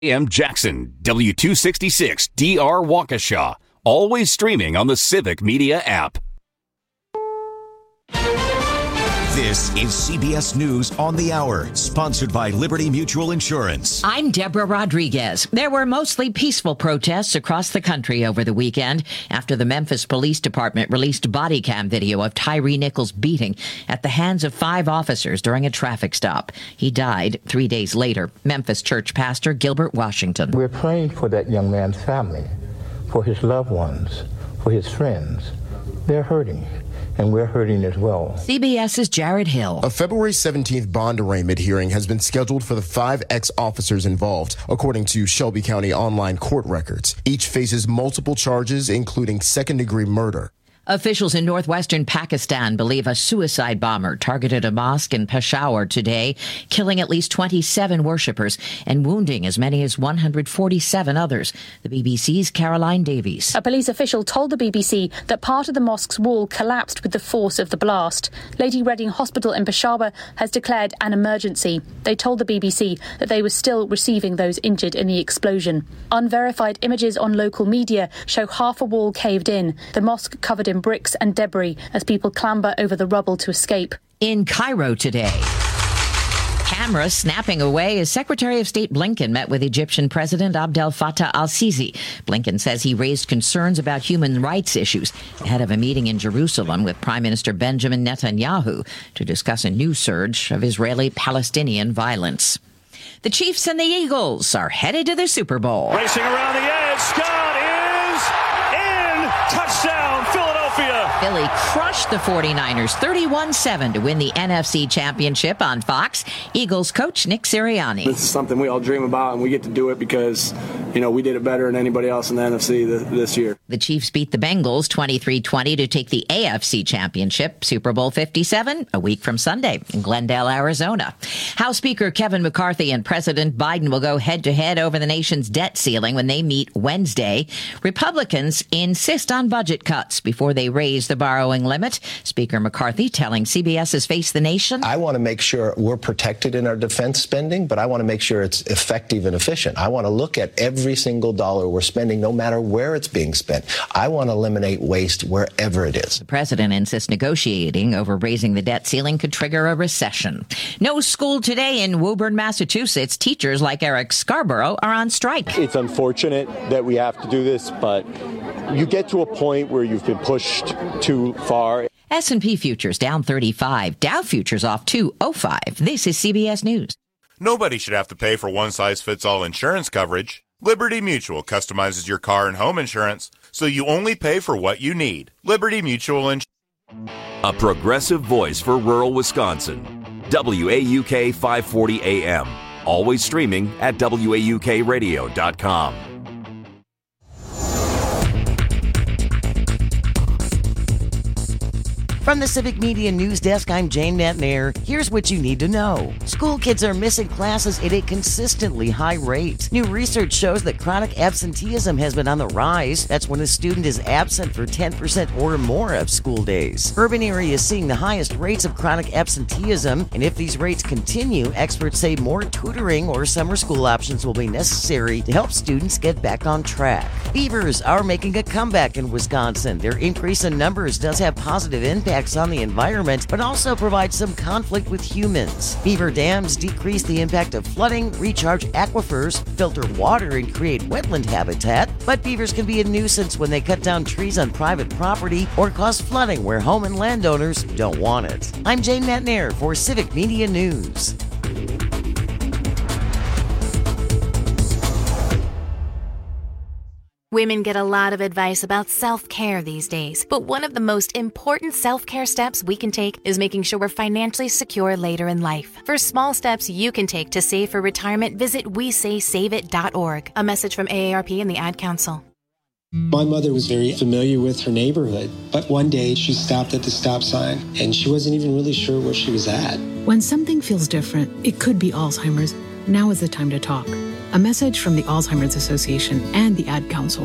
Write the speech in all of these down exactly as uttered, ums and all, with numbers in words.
A M Jackson, W two sixty-six D R Waukesha. Always streaming on the Civic Media app. This is C B S News on the Hour, sponsored by Liberty Mutual Insurance. I'm Deborah Rodriguez. There were mostly peaceful protests across the country over the weekend after the Memphis Police Department released body cam video of Tyree Nichols' beating at the hands of five officers during a traffic stop. He died three days later. Memphis church pastor Gilbert Washington. We're praying for that young man's family, for his loved ones, for his friends. They're hurting. And we're hurting as well. CBS's Jared Hill. A February seventeenth bond arraignment hearing has been scheduled for the five ex-officers involved, according to Shelby County online court records. Each faces multiple charges, including second-degree murder. Officials in northwestern Pakistan believe a suicide bomber targeted a mosque in Peshawar today, killing at least twenty-seven worshippers and wounding as many as one hundred forty-seven others. The B B C's Caroline Davies. A police official told the B B C that part of the mosque's wall collapsed with the force of the blast. Lady Reading Hospital in Peshawar has declared an emergency. They told the B B C that they were still receiving those injured in the explosion. Unverified images on local media show half a wall caved in, the mosque covered in bricks and debris as people clamber over the rubble to escape. In Cairo today, cameras snapping away as Secretary of State Blinken met with Egyptian President Abdel Fattah al-Sisi. Blinken says he raised concerns about human rights issues ahead of a meeting in Jerusalem with Prime Minister Benjamin Netanyahu to discuss a new surge of Israeli-Palestinian violence. The Chiefs and the Eagles are headed to the Super Bowl. Racing around the edge, Scott is in! Touchdown, Philadelphia! Philly crushed the forty-niners thirty-one seven to win the N F C Championship on Fox. Eagles coach Nick Sirianni. This is something we all dream about, and we get to do it because, you know, we did it better than anybody else in the N F C th- this year. The Chiefs beat the Bengals twenty-three twenty to take the A F C Championship. Super Bowl fifty-seven, a week from Sunday in Glendale, Arizona. House Speaker Kevin McCarthy and President Biden will go head-to-head over the nation's debt ceiling when they meet Wednesday. Republicans insist on budget cuts before they raise the borrowing limit. Speaker McCarthy telling CBS's Face the Nation. I want to make sure we're protected in our defense spending, but I want to make sure it's effective and efficient. I want to look at every single dollar we're spending, no matter where it's being spent. I want to eliminate waste wherever it is. The president insists negotiating over raising the debt ceiling could trigger a recession. No school today in Woburn, Massachusetts. Teachers like Eric Scarborough are on strike. It's unfortunate that we have to do this, but you get to a point where you've been pushed too far. S and P futures down thirty-five. Dow futures off two oh five. This is C B S News. Nobody should have to pay for one-size-fits-all insurance coverage. Liberty Mutual customizes your car and home insurance, so you only pay for what you need. Liberty Mutual Insurance. A progressive voice for rural Wisconsin. W A U K five forty A M. Always streaming at W A U K radio dot com. From the Civic Media News Desk, I'm Jane Matnair. Here's what you need to know. School kids are missing classes at a consistently high rate. New research shows that chronic absenteeism has been on the rise. That's when a student is absent for ten percent or more of school days. Urban areas seeing the highest rates of chronic absenteeism, and if these rates continue, experts say more tutoring or summer school options will be necessary to help students get back on track. Beavers are making a comeback in Wisconsin. Their increase in numbers does have positive impacts on the environment, but also provides some conflict with humans. Beaver dams decrease the impact of flooding, recharge aquifers, filter water, and create wetland habitat. But beavers can be a nuisance when they cut down trees on private property or cause flooding where home and landowners don't want it. I'm Jane Matnair for Civic Media News. Women get a lot of advice about self-care these days, but one of the most important self-care steps we can take is making sure we're financially secure later in life. For small steps you can take to save for retirement, visit we say save it dot org. A message from A A R P and the Ad Council. My mother was very familiar with her neighborhood, but one day she stopped at the stop sign and she wasn't even really sure where she was at. When something feels different, it could be Alzheimer's. Now is the time to talk. A message from the Alzheimer's Association and the Ad Council.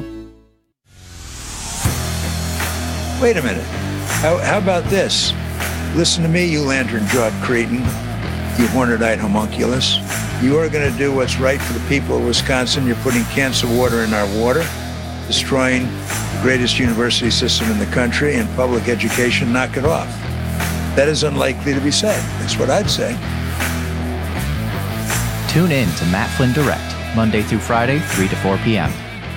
Wait a minute. How, how about this? Listen to me, you lantern-jawed cretin, you horned-eyed homunculus. You are going to do what's right for the people of Wisconsin. You're putting cancer water in our water, destroying the greatest university system in the country and public education. Knock it off. That is unlikely to be said. That's what I'd say. Tune in to Matt Flynn Direct, Monday through Friday, three to four p.m.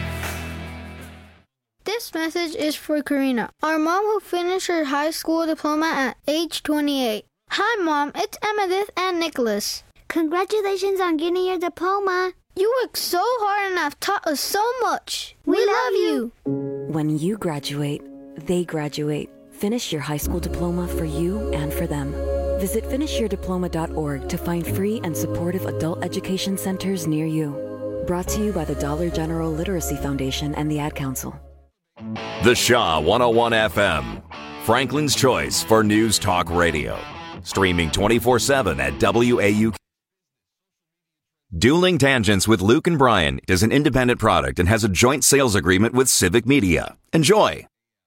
This message is for Karina, our mom who finished her high school diploma at age twenty-eight. Hi, Mom. It's Emmettith and Nicholas. Congratulations on getting your diploma. You worked so hard and have taught us so much. We, we love you. When you graduate, they graduate. Finish your high school diploma for you and for them. Visit finish your diploma dot org to find free and supportive adult education centers near you. Brought to you by the Dollar General Literacy Foundation and the Ad Council. The Shaw one oh one F M, Franklin's choice for news talk radio. Streaming twenty-four seven at W A U K. Dueling Tangents with Luke and Brian is an independent product and has a joint sales agreement with Civic Media. Enjoy.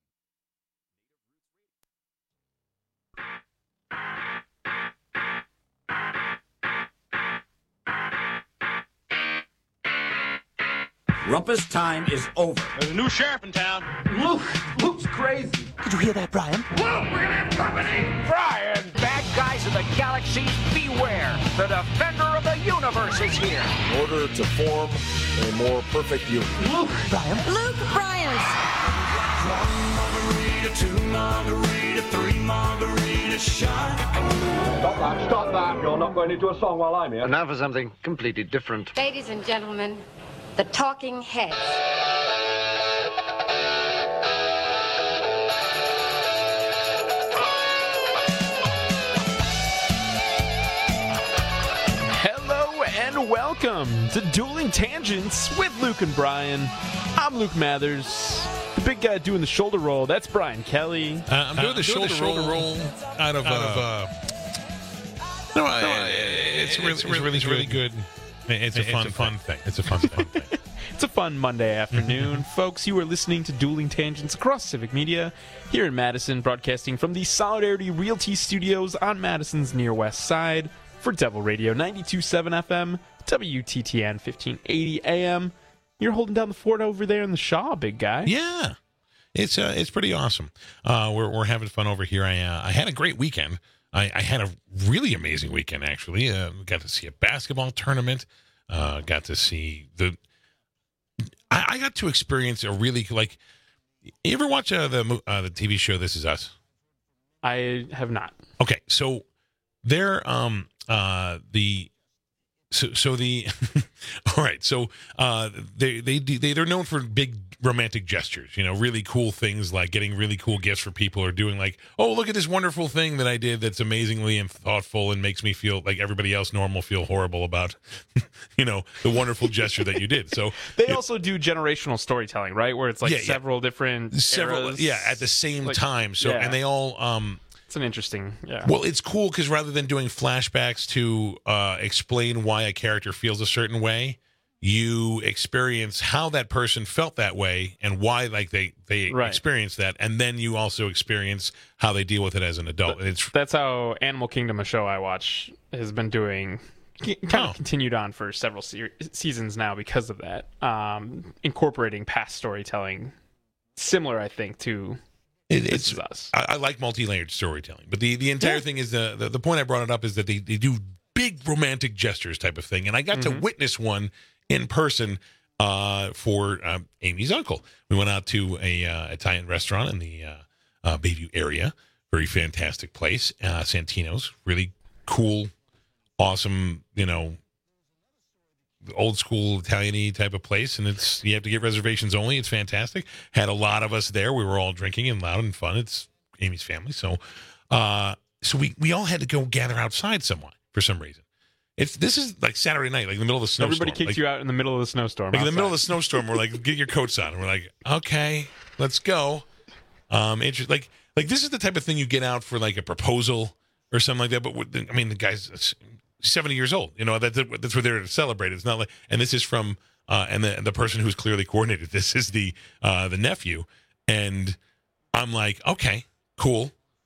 Rumpus time is over. There's a new sheriff in town. Luke! Luke's crazy. Did you hear that, Brian? Luke, we're gonna have company! Brian! Bad guys of the galaxy, beware! The defender of the universe is here! In order to form a more perfect union. Luke! Brian! Luke Brian! One margarita, two margarita, three margarita shot. Stop that, stop that. You're not going into a song while I'm here. And now for something completely different. Ladies and gentlemen, the Talking Heads. Hello and welcome to Dueling Tangents with Luke and Brian. I'm Luke Mathers. The big guy doing the shoulder roll, that's Brian Kelly. Uh, I'm doing, uh, the, I'm shoulder doing the shoulder roll, roll out of... Out uh, of uh, no, I, no it's, it's, really, it's, really, it's really good. It's a fun, it's a fun thing. It's a fun, fun thing. It's a fun Monday afternoon. Folks, you are listening to Dueling Tangents across Civic Media here in Madison, broadcasting from the Solidarity Realty Studios on Madison's near west side for Devil Radio ninety-two point seven F M, W T T N fifteen eighty A M. You're holding down the fort over there in the Shaw, big guy. Yeah. It's uh, it's pretty awesome. Uh, we're we're having fun over here. I uh, I had a great weekend. I, I had a really amazing weekend, actually. Uh, got to see a basketball tournament. Uh, got to see the. I, I got to experience a really like. You ever watch uh, the uh, the T V show This Is Us? I have not. Okay, so they're um uh the. So, so the, all right. So, uh, they they they they're known for big romantic gestures. You know, really cool things like getting really cool gifts for people, or doing like, oh, look at this wonderful thing that I did that's amazingly and thoughtful and makes me feel like everybody else normal feel horrible about, you know, the wonderful gesture that you did. So they it, also do generational storytelling, right? Where it's like yeah, several yeah. different several, eras. yeah, at the same like, time. So, yeah. and they all um. It's an interesting, yeah. Well, it's cool because rather than doing flashbacks to uh, explain why a character feels a certain way, you experience how that person felt that way and why, like they they right. experienced that, and then you also experience how they deal with it as an adult. But it's that's how Animal Kingdom, a show I watch, has been doing. Kind of oh. continued on for several se- seasons now because of that, um, incorporating past storytelling, similar, I think, to. It, it's us. I, I like multi-layered storytelling, but the, the entire yeah. thing is the, the the point I brought it up is that they, they do big romantic gestures type of thing, and I got mm-hmm. to witness one in person uh, for uh, Amy's uncle. We went out to a uh, Italian restaurant in the uh, uh, Bayview area, very fantastic place. Uh, Santino's, really cool, awesome, you know, old school Italian-y type of place, and it's you have to get reservations only. It's fantastic. Had a lot of us there. We were all drinking and loud and fun. It's Amy's family, so uh, so we we all had to go gather outside somewhere for some reason. It's this is like Saturday night, like in the middle of the snowstorm. Everybody kicked like, you out in the middle of the snowstorm. Like outside. in the middle of the snowstorm, we're like, get your coats on, and we're like, okay, let's go. Um, it's like like this is the type of thing you get out for like a proposal or something like that. But with, I mean, the guy's seventy years old, you know, that, that's what they're to celebrate. It's not like, and this is from, uh, and the the person who's clearly coordinated this is the uh, the nephew, and I'm like, okay, cool.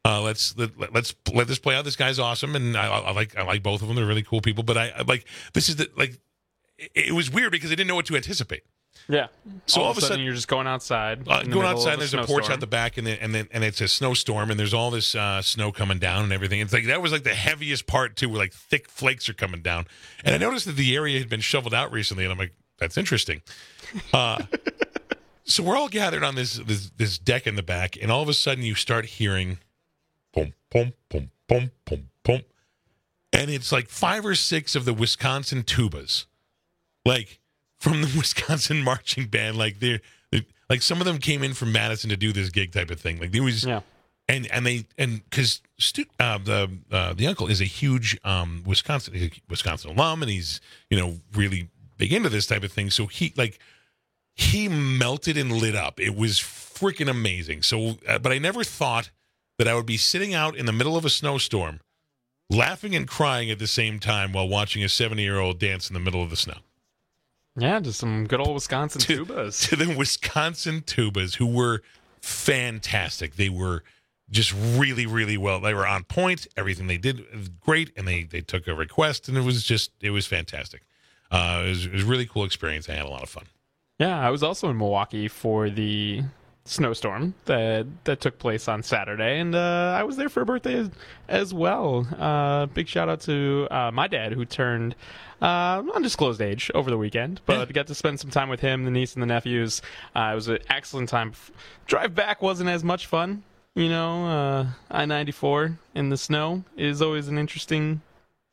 Uh, let's let, let's let this play out. This guy's awesome, and I, I like I like both of them. They're really cool people. But I, I like this is the like. It, it was weird because I didn't know what to anticipate. Yeah. So all, all of a sudden, you're just going outside. Uh, in the going middle outside, of and there's a a porch snowstorm. out the back, and then and then and it's a snowstorm, and there's all this uh, snow coming down and everything. It's like that was like the heaviest part too, where like thick flakes are coming down. And I noticed that the area had been shoveled out recently, and I'm like, that's interesting. Uh, so we're all gathered on this, this this deck in the back, and all of a sudden you start hearing, boom, boom, boom, boom, boom, boom, and it's like five or six of the Wisconsin tubas, like. From the Wisconsin marching band, like they're, they're like some of them came in from Madison to do this gig type of thing. Like there was, yeah. and and they and because stu- uh, the uh, the uncle is a huge um, Wisconsin Wisconsin alum, and he's you know really big into this type of thing. So he like he melted and lit up. It was freaking amazing. So, uh, but I never thought that I would be sitting out in the middle of a snowstorm, laughing and crying at the same time while watching a seventy year old dance in the middle of the snow. Yeah, just some good old Wisconsin to, tubas. To the Wisconsin tubas, who were fantastic. They were just really, really well. They were on point. Everything they did was great, and they, they took a request, and it was just, it was fantastic. Uh, it, was, it was a really cool experience. I had a lot of fun. Yeah, I was also in Milwaukee for the snowstorm that that took place on Saturday, and uh, I was there for a birthday as, as well. Uh, big shout out to uh, my dad, who turned uh, undisclosed age over the weekend, but yeah. got to spend some time with him, the niece and the nephews. Uh, it was an excellent time. Drive back wasn't as much fun, you know. Uh, I ninety-four in the snow is always an interesting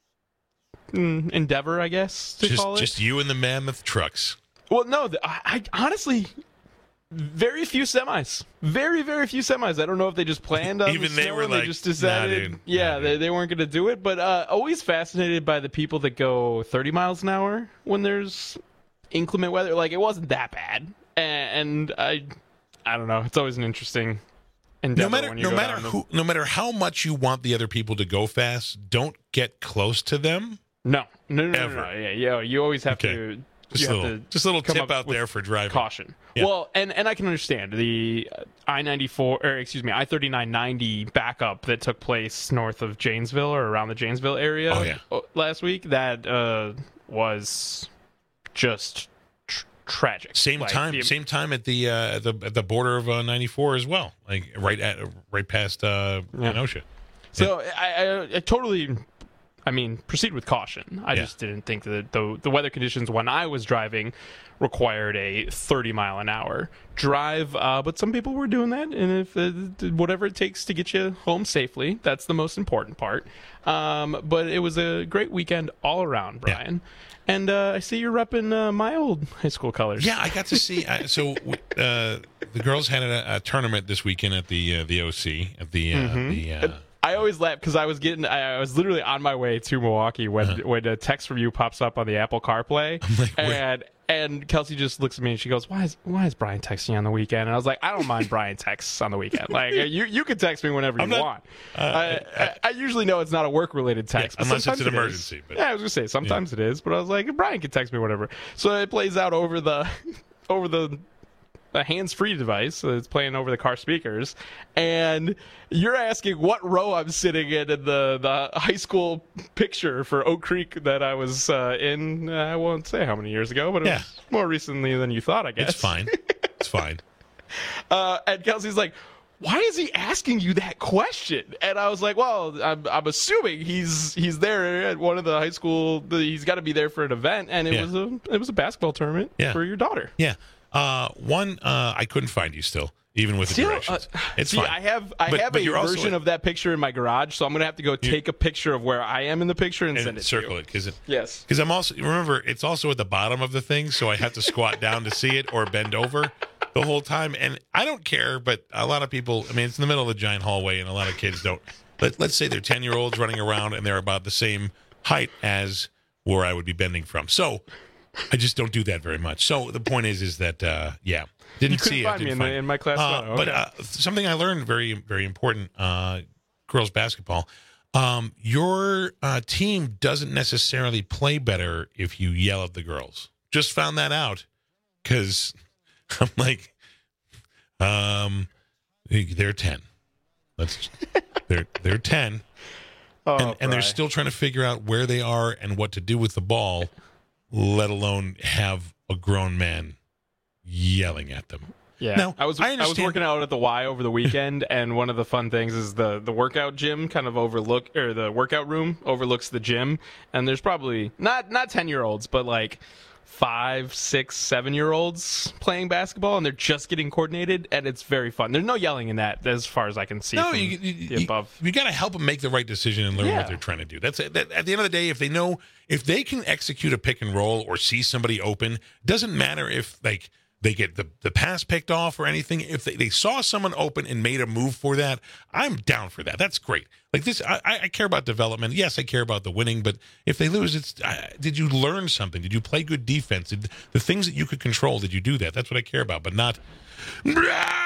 mm, endeavor, I guess to just, call it. Just you and the mammoth trucks. Well, no, I, I honestly. Very few semis. Very, very few semis. I don't know if they just planned on Even the they snow were and like, they just decided, nah, dude. yeah, nah, they, they weren't going to do it. But uh, always fascinated by the people that go thirty miles an hour when there's inclement weather. Like, it wasn't that bad. And, and I I don't know. It's always an interesting endeavor no matter, when you no go matter down who, no matter how much you want the other people to go fast, don't get close to them. No. No, no, no, Ever. no, no. Yeah, yeah, you always have Okay. to... Just you a have little, to just a little come tip up out with there for driving. Caution. Yeah. Well, and, and I can understand the I ninety-four, or excuse me, I thirty-nine ninety backup that took place north of Janesville or around the Janesville area Oh, yeah. last week. That uh, was just tr- tragic. Same Like, time, the- same time at the uh, at the at the border of uh, ninety-four as well, like right at right past uh, Yeah. Kenosha. So I, I, I totally, I mean, proceed with caution. I Yeah. just didn't think that the the weather conditions when I was driving required a thirty mile an hour drive, uh, but some people were doing that, and if uh, whatever it takes to get you home safely, that's the most important part. Um, but it was a great weekend all around, Brian. Yeah. And uh, I see you're repping uh, my old high school colors. Yeah, I got to see. I, so uh, the girls had a, a tournament this weekend at the uh, the O C at the uh, Mhm. the. Uh, I always laugh because I was getting, I, I was literally on my way to Milwaukee when Uh-huh. when a text from you pops up on the Apple CarPlay, like, wait. and and Kelsey just looks at me and she goes, "Why is why is Brian texting you on the weekend?" And I was like, "I don't mind Brian texts on the weekend. Like you you can text me whenever you I'm not- want. uh, I, I, I usually know it's not a work related text, Yeah, but unless it's sometimes an it is. emergency, but- yeah, I was gonna say sometimes it is, but I was like, Brian can text me whatever. So it plays out over the over the. a hands-free device, so it's playing over the car speakers, and you're asking what row I'm sitting in in the, the high school picture for Oak Creek that I was uh, in, uh, I won't say how many years ago, but it Yeah. was more recently than you thought, I guess. it's fine. It's fine. Uh, and Kelsey's like, why is he asking you that question? And I was like, well, I'm, I'm assuming he's he's there at one of the high school, he's got to be there for an event, and it Yeah. was a it was a basketball tournament Yeah. for your daughter. Yeah. Uh, one, uh, I couldn't find you still, even with the Still, directions. uh, it's see, fine. I have I But- have but a you're also version in- of that picture in my garage, so I'm gonna have to go take a picture of where I am in the picture and, and send it circle to you. it because Yes. because I'm also remember it's also at the bottom of the thing, so I have to squat down to see it or bend over the whole time. And I don't care, but a lot of people. I mean, it's in the middle of a giant hallway, and a lot of kids don't. Let, let's say they're ten year olds running around, and they're about the same height as where I would be bending from. So I just don't do that very much. So the point is, is that uh, yeah, didn't You couldn't see it. find me didn't in, the, find it. in my class. Uh, photo. But Okay. uh, something I learned very, very important, uh, girls basketball. Um, your uh, team doesn't necessarily play better if you yell at the girls. Just found that out because I'm like, um, they're ten. Let's They're they're ten, oh, and, and they're still trying to figure out where they are and what to do with the ball, let alone have a grown man yelling at them. Yeah, now, I was I, I, was working out at the Y over the weekend, and one of the fun things is the the workout gym kind of overlook or the workout room overlooks the gym, and there's probably not not ten year olds, but like five, six, seven year olds playing basketball, and they're just getting coordinated, and it's very fun. There's no yelling in that, as far as I can see. No, from you, you, the above. You, you got to help them make the right decision and learn Yeah. what they're trying to do. That's that, at the end of the day. If they know, if they can execute a pick and roll or see somebody open, doesn't matter if like they get the, the pass picked off or anything. If they, they saw someone open and made a move for that, I'm down for that. That's great. Like this, I, I care about development. Yes, I care about the winning, but if they lose, it's uh, did you learn something? Did you play good defense? Did the things that you could control, did you do that? That's what I care about, but not. Now,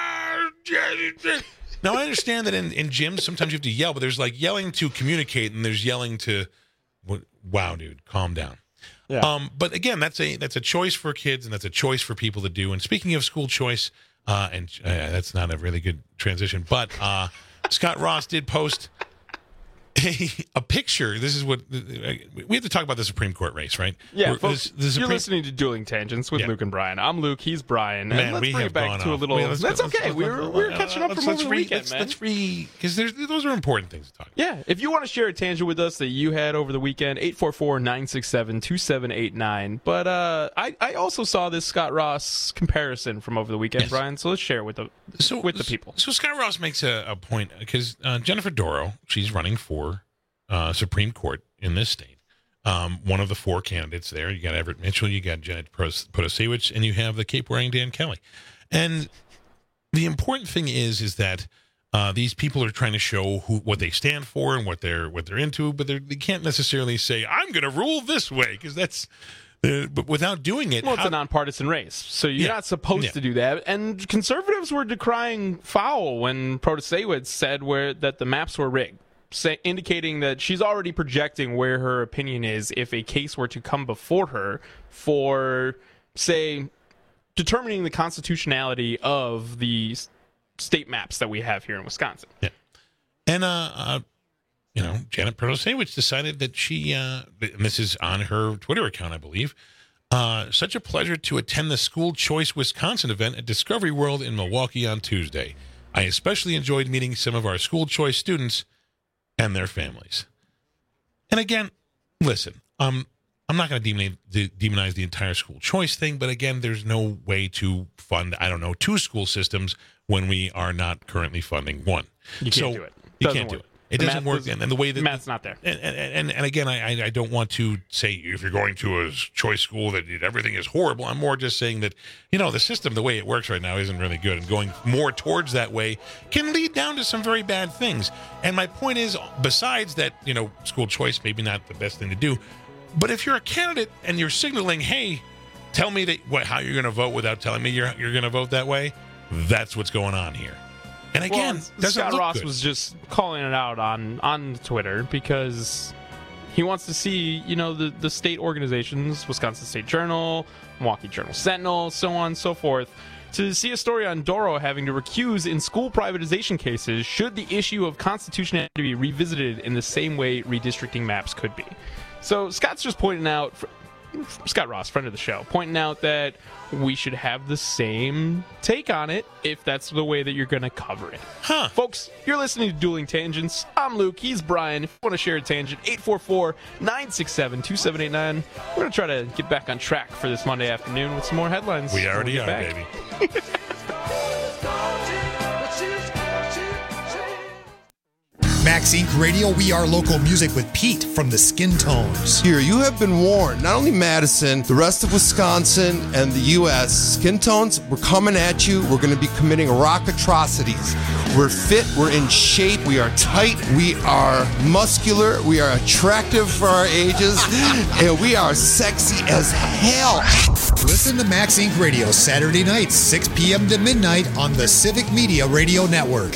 I understand that in, in gyms, sometimes you have to yell, but there's like yelling to communicate, and there's yelling to, wow, dude, calm down. Yeah. Um, but again, that's a that's a choice for kids, and that's a choice for people to do. And speaking of school choice, uh, and uh, that's not a really good transition, but uh, Scott Ross did post a, a picture. This is what we have to talk about the Supreme Court race, right? Yeah, We're, folks, this, the Supreme, you're listening to Dueling Tangents with Yeah. Luke and Brian. I'm Luke, he's Brian. And Man, let's we bring have it back gone to a off. little. Wait, let's that's go- let's- okay. let's- we were, let's- we were catching up let's- from let's over the re- weekend, let's, man. Let's re because those are important things to talk about. Yeah, if you want to share a tangent with us that you had over the weekend, eight four four, nine six seven, two seven eight nine. But uh, I, I also saw this Scott Ross comparison from over the weekend, Yes. Brian, so let's share it with the, So with the people. So Scott Ross makes a, a point because uh, Jennifer Doro, she's running for uh, Supreme Court in this state. Um, one of the four candidates there. You got Everett Mitchell, you got Janet Protasewicz, and you have the Cape wearing Dan Kelly. And the important thing is, is that uh, these people are trying to show who what they stand for and what they're what they're into, but they're, they can't necessarily say, "I'm going to rule this way," because that's. Uh, but without doing it, Well, it's how- a nonpartisan race, so you're Yeah. not supposed Yeah. to do that. And conservatives were decrying foul when Protasewicz said where that the maps were rigged, say, indicating that she's already projecting where her opinion is if a case were to come before her for, say, determining the constitutionality of the s- state maps that we have here in Wisconsin. Yeah. And, uh, uh, you know, Janet Protasewicz decided that she, uh, and this is on her Twitter account, I believe, uh, such a pleasure to attend the School Choice Wisconsin event at Discovery World in Milwaukee on Tuesday. I especially enjoyed meeting some of our school choice students and their families. And again, listen, um, I'm not going to demonize, de- demonize the entire school choice thing, but again, there's no way to fund, I don't know, two school systems when we are not currently funding one. You can't so do it. You Doesn't can't do work. it. It The doesn't math work, is- and, and the way that the math's not there. And and, and, and again, I I don't want to say if you're going to a choice school that everything is horrible. I'm more just saying that you know the system, the way it works right now, isn't really good, and going more towards that way can lead down to some very bad things. And my point is, besides that, you know, school choice maybe not the best thing to do, but if you're a candidate and you're signaling, hey, tell me that what how you're going to vote without telling me you're you're going to vote that way, that's what's going on here. And again, well, doesn't Scott look Ross good. was just calling it out on, on Twitter because he wants to see, you know, the, the state organizations, Wisconsin State Journal, Milwaukee Journal Sentinel, so on and so forth, to see a story on Doro having to recuse in school privatization cases should the issue of constitutionality be revisited in the same way redistricting maps could be. So Scott's just pointing out, Scott Ross, friend of the show, pointing out that we should have the same take on it if that's the way that you're going to cover it. Huh. Folks, you're listening to Dueling Tangents. I'm Luke. He's Brian. If you want to share a tangent, eight four four, nine six seven, two seven eight nine. We're going to try to get back on track for this Monday afternoon with some more headlines. We when already get are, back. baby. Max Incorporated. Radio, we are local music with Pete from the Skin Tones. Here, you have been warned. Not only Madison, the rest of Wisconsin and the U S Skin Tones, we're coming at you. We're going to be committing rock atrocities. We're fit. We're in shape. We are tight. We are muscular. We are attractive for our ages. And we are sexy as hell. Listen to Max Incorporated. Radio Saturday nights, six p.m. to midnight on the Civic Media Radio Network.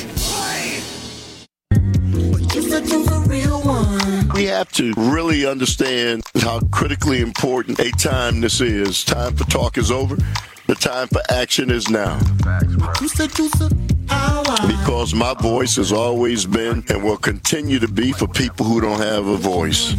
We have to really understand how critically important a time this is. Time for talk is over. The time for action is now. You said, you said, Because my voice has always been and will continue to be for people who don't have a voice.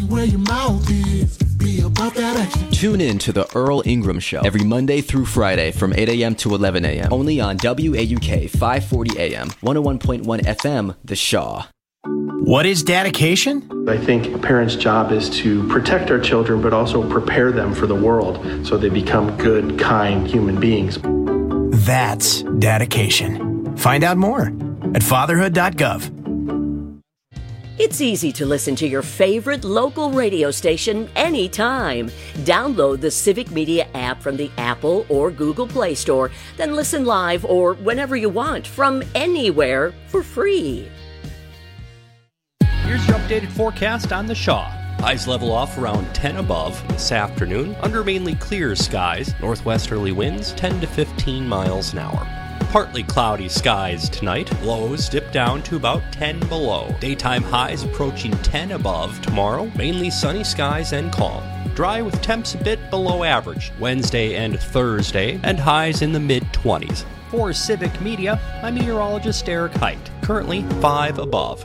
Tune in to the Earl Ingram Show every Monday through Friday from eight a.m. to eleven a.m. only on W A U K five forty A M, one oh one point one F M, The Shaw. What is dedication? I think a parent's job is to protect our children, but also prepare them for the world so they become good, kind human beings. That's dedication. Find out more at fatherhood dot gov. It's easy to listen to your favorite local radio station anytime. Download the Civic Media app from the Apple or Google Play Store, then listen live or whenever you want from anywhere for free. Here's your updated forecast on the Shaw. Highs level off around ten above this afternoon under mainly clear skies. Northwesterly winds ten to fifteen miles an hour. Partly cloudy skies tonight. Lows dip down to about ten below. Daytime highs approaching ten above tomorrow. Mainly sunny skies and calm. Dry with temps a bit below average Wednesday and Thursday, and highs in the mid-twenties. For Civic Media, I'm meteorologist Eric Height. Currently five above.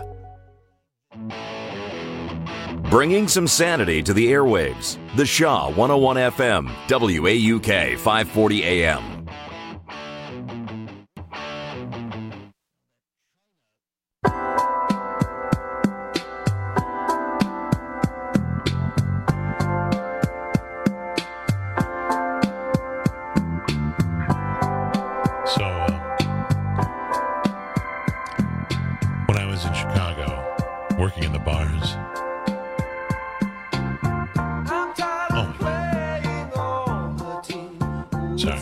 Bringing some sanity to the airwaves. The Shaw one oh one F M, W A U K five forty A M. So, um, when I was in Chicago, working in the bars, Sorry.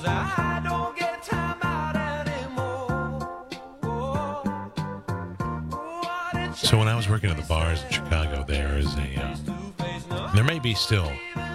So when I was working at the bars in Chicago, there is a, uh, there may be still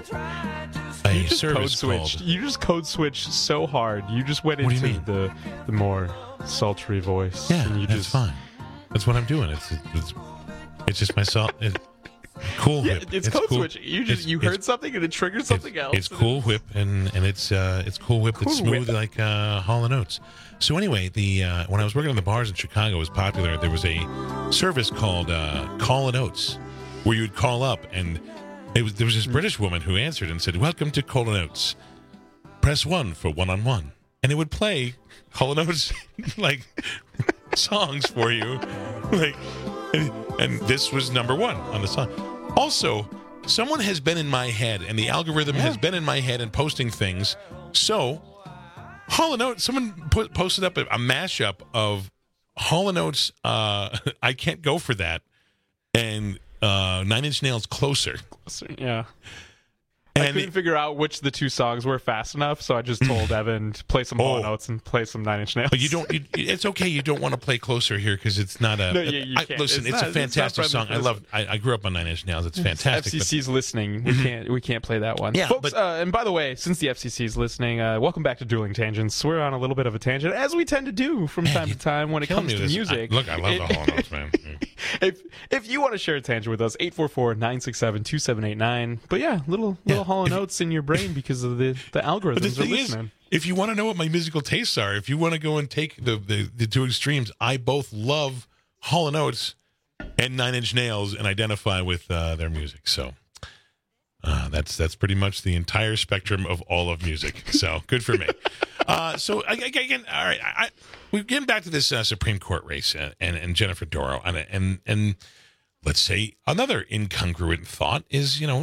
a you just service code called. switched. You just code switched so hard. You just went What do you into mean? the the more sultry voice. Yeah, and you that's just, fine. That's what I'm doing. It's it's, it's just myself. It, Cool Yeah, Whip. it's, code cool. switch. You just It's- you it's- heard something and it triggered something else. It's Cool Whip, and and it's uh, it's Cool Whip that's Cool smooth Whip. like uh, Hall and Oates. So anyway, the uh, when I was working in the bars in Chicago, it was popular. There was a service called uh, Call and Oates, where you would call up, and it was there was this British woman who answered and said, "Welcome to Call and Oates. Press one for one on one," and it would play Call and Oates like songs for you, like, and, and this was number one on the song. Also, someone has been in my head, and the algorithm Yeah. has been in my head and posting things. So, Hall and Oates, someone put, posted up a, a mashup of Hall and Oates, uh, I Can't Go For That, and uh, Nine Inch Nails Closer. Closer, yeah. I And couldn't figure out which of the two songs were fast enough, so I just told Evan to play some Hall and Oh. Oates and play some Nine Inch Nails. But you don't. You, it's okay. You don't want to play Closer here because it's not a. No, yeah, you I- can't. listen, It's it's, not- a it's not fantastic friendly song. for I this love. I, I grew up on Nine Inch Nails. It's fantastic. F C C's listening. We Mhm. can't. We can't play that one. Yeah, folks. but- uh, and by the way, since the F C C is listening, uh, welcome back to Dueling Tangents. We're on a little bit of a tangent, as we tend to do from time to time when it killing comes me to with this. music. I- look, I love the Hall and Oates, man. if if you want to share a tangent with us, eight four four, nine six seven, two seven eight nine. But yeah, little little Hall and Oates in your brain because of the the algorithms But the are thing is, listening. if you want to know what my musical tastes are, if you want to go and take the, the, the two extremes, I both love Hall and Oates and Nine Inch Nails and identify with uh, their music. So uh, that's that's pretty much the entire spectrum of all of music. So good for me. Uh, so I, I, again, all right, I, I, we're getting back to this uh, Supreme Court race uh, and and Jennifer Doro, and and and let's say another incongruent thought is, you know,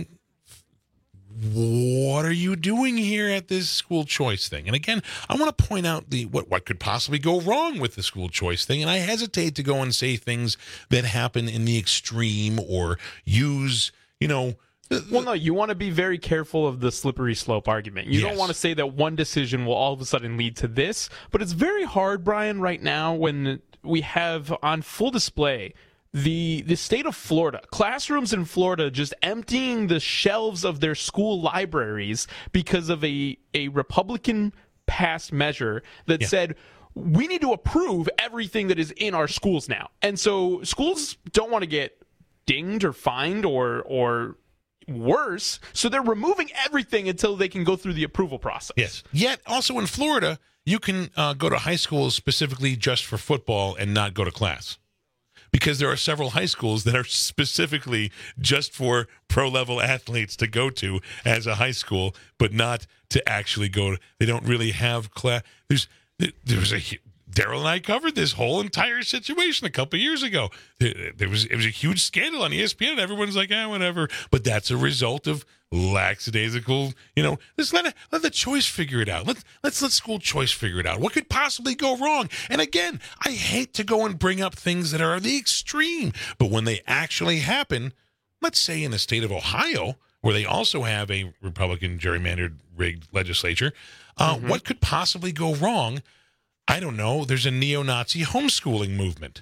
what are you doing here at this school choice thing? And again, I want to point out the what what could possibly go wrong with the school choice thing, and I hesitate to go and say things that happen in the extreme or use, you know. Well, no, you want to be very careful of the slippery slope argument. You Yes. don't want to say that one decision will all of a sudden lead to this, but it's very hard, Brian, right now when we have on full display the the state of Florida, classrooms in Florida just emptying the shelves of their school libraries because of a, a Republican passed measure that Yeah. said, we need to approve everything that is in our schools now. And so schools don't want to get dinged or fined or or worse, so they're removing everything until they can go through the approval process. Yes. Yet, also in Florida, you can uh, go to high school specifically just for football and not go to class. Because there are several high schools that are specifically just for pro-level athletes to go to as a high school, but not to actually go to. They don't really have class. There's, there's a Daryl and I covered this whole entire situation a couple of years ago. There was it was a huge scandal on E S P N, and everyone's like, ah, whatever. But that's a result of lackadaisical, you know, let's let, it, let the choice figure it out. Let's, let's let school choice figure it out. What could possibly go wrong? And again, I hate to go and bring up things that are the extreme, but when they actually happen, let's say in the state of Ohio, where they also have a Republican gerrymandered rigged legislature, uh, mm-hmm. what could possibly go wrong? I don't know. There's a neo-Nazi homeschooling movement.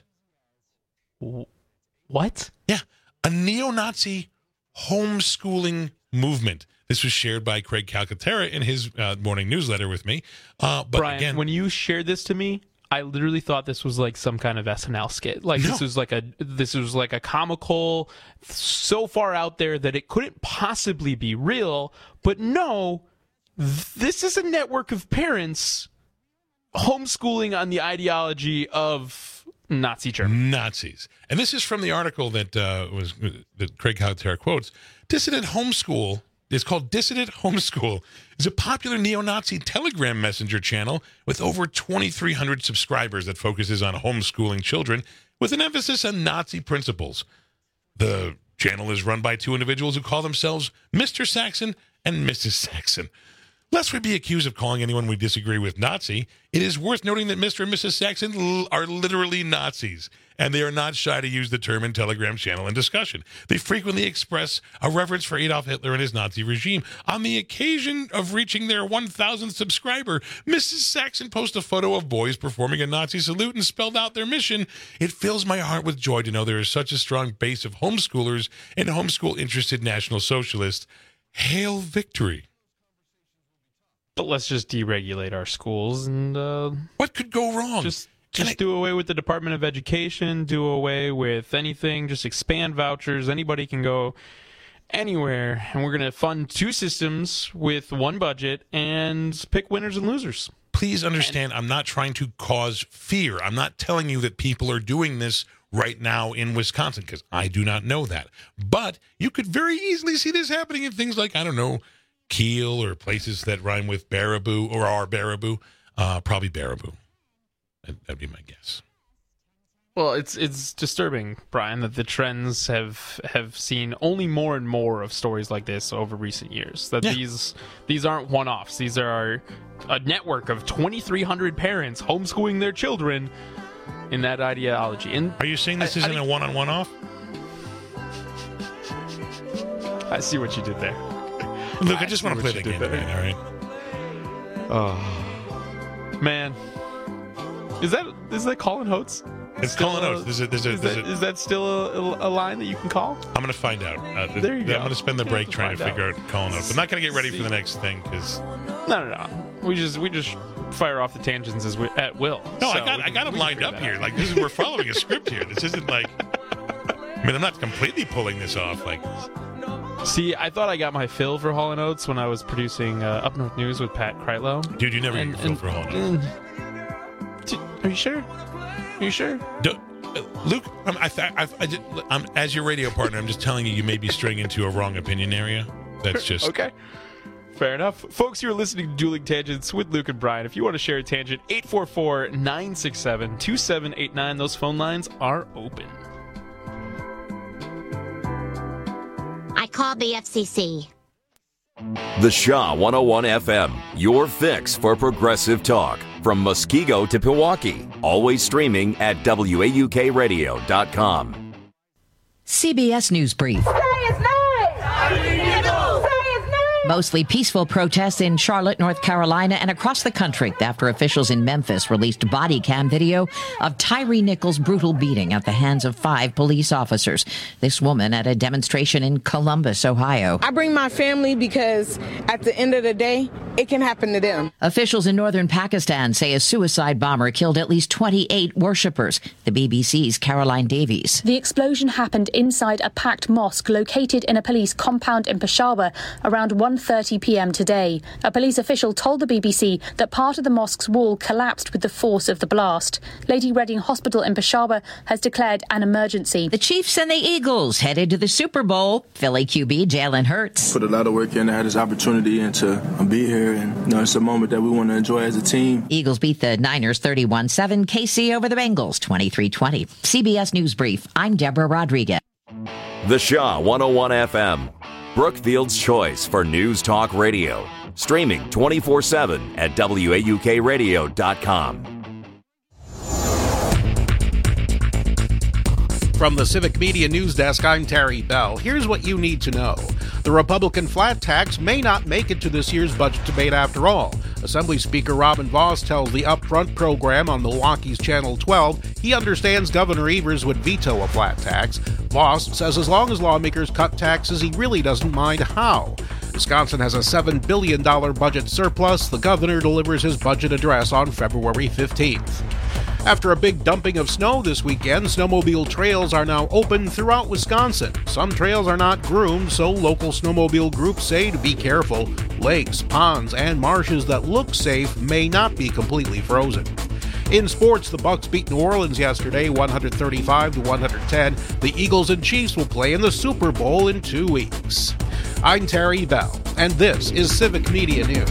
What? Yeah, a neo-Nazi homeschooling movement. This was shared by Craig Calcaterra in his uh, morning newsletter with me. Uh, but Brian, again, when you shared this to me, I literally thought this was like some kind of S N L skit. Like no. this was like a this was like a comical, so far out there that it couldn't possibly be real. But no, this is a network of parents homeschooling on the ideology of Nazi Germany. Nazis. And this is from the article that uh, was that Craig Calcaterra quotes. Dissident Homeschool, it's called Dissident Homeschool, is a popular neo-Nazi Telegram messenger channel with over twenty-three hundred subscribers that focuses on homeschooling children with an emphasis on Nazi principles. The channel is run by two individuals who call themselves Mister Saxon and Missus Saxon. Lest we be accused of calling anyone we disagree with Nazi, it is worth noting that Mister and Missus Saxon l- are literally Nazis, and they are not shy to use the term in Telegram channel in discussion. They frequently express a reverence for Adolf Hitler and his Nazi regime. On the occasion of reaching their one thousandth subscriber, Missus Saxon posts a photo of boys performing a Nazi salute and spelled out their mission. It fills my heart with joy to know there is such a strong base of homeschoolers and homeschool-interested National Socialists. Hail victory. But let's just deregulate our schools and uh, what could go wrong? Just just I... do away with the Department of Education, do away with anything, just expand vouchers. Anybody can go anywhere, and we're going to fund two systems with one budget and pick winners and losers. Please understand, and... I'm not trying to cause fear. I'm not telling you that people are doing this right now in Wisconsin, because I do not know that. But you could very easily see this happening in things like, I don't know, Kiel or places that rhyme with Baraboo or are Baraboo. Uh, probably Baraboo. That'd be my guess. Well, it's it's disturbing, Brian, that the trends have have seen only more and more of stories like this over recent years. That yeah. these these aren't one-offs. These are a network of twenty-three hundred parents homeschooling their children in that ideology. And are you saying this I, isn't I, a one-on-one off? I see what you did there. Luke, I, I just want to play the game tonight, all right? Oh, man. Is that is that Colin Oates? It's Colin Oates. There's a, there's a, is, there's that, a, is that still a, a line that you can call? I'm going to find out. Uh, there you go. I'm going to spend the break trying to figure out. out Colin Oates. I'm not going to get ready See. for the next thing because no, no, no. We just we just fire off the tangents as we, at will. No, so I got I got them lined up here. Out. Like this is we're following a script here. This isn't like. I mean, I'm not completely pulling this off. Like. See, I thought I got my fill for Hall and Oates when I was producing uh, Up North News with Pat Kreitlow. Dude, you never and, get your fill and, for Hall and Oates. Are you sure? Are you sure? Do, uh, Luke, I'm, I, I, I just, I'm, as your radio partner, I'm just telling you, you may be straying into a wrong opinion area. That's just... Okay. Fair enough. Folks, you're listening to Dueling Tangents with Luke and Brian. If you want to share a tangent, eight four four, nine six seven, two seven eight nine. Those phone lines are open. I called the F C C. The Shaw one oh one F M, your fix for progressive talk. From Muskego to Pewaukee. Always streaming at W A U K radio dot com. C B S News Brief. Mostly peaceful protests in Charlotte, North Carolina, and across the country after officials in Memphis released body cam video of Tyree Nichols' brutal beating at the hands of five police officers. This woman at a demonstration in Columbus, Ohio. I bring my family because at the end of the day, it can happen to them. Officials in northern Pakistan say a suicide bomber killed at least twenty-eight worshippers. The B B C's Caroline Davies. The explosion happened inside a packed mosque located in a police compound in Peshawar, around one one thirty p.m. today. A police official told the B B C that part of the mosque's wall collapsed with the force of the blast. Lady Reading Hospital in Peshawar has declared an emergency. The Chiefs and the Eagles headed to the Super Bowl. Philly Q B Jalen Hurts. Put a lot of work in. I had this opportunity and to be here, and you know, it's a moment that we want to enjoy as a team. Eagles beat the Niners thirty-one seven. K C over the Bengals twenty-three twenty. C B S News Brief. I'm Deborah Rodriguez. The Shaw one oh one F M, Brookfield's choice for news talk radio. Streaming twenty-four seven at W A U K radio dot com. From the Civic Media News Desk, I'm Terry Bell. Here's what you need to know. The Republican flat tax may not make it to this year's budget debate after all. Assembly Speaker Robin Vos tells the Upfront program on Milwaukee's Channel twelve he understands Governor Evers would veto a flat tax. Vos says as long as lawmakers cut taxes, he really doesn't mind how. Wisconsin has a seven billion dollars budget surplus. The governor delivers his budget address on February fifteenth. After a big dumping of snow this weekend, snowmobile trails are now open throughout Wisconsin. Some trails are not groomed, so local snowmobile groups say to be careful. Lakes, ponds, and marshes that look safe may not be completely frozen. In sports, the Bucks beat New Orleans yesterday, one thirty-five to one ten. The Eagles and Chiefs will play in the Super Bowl in two weeks. I'm Terry Bell, and this is Civic Media News.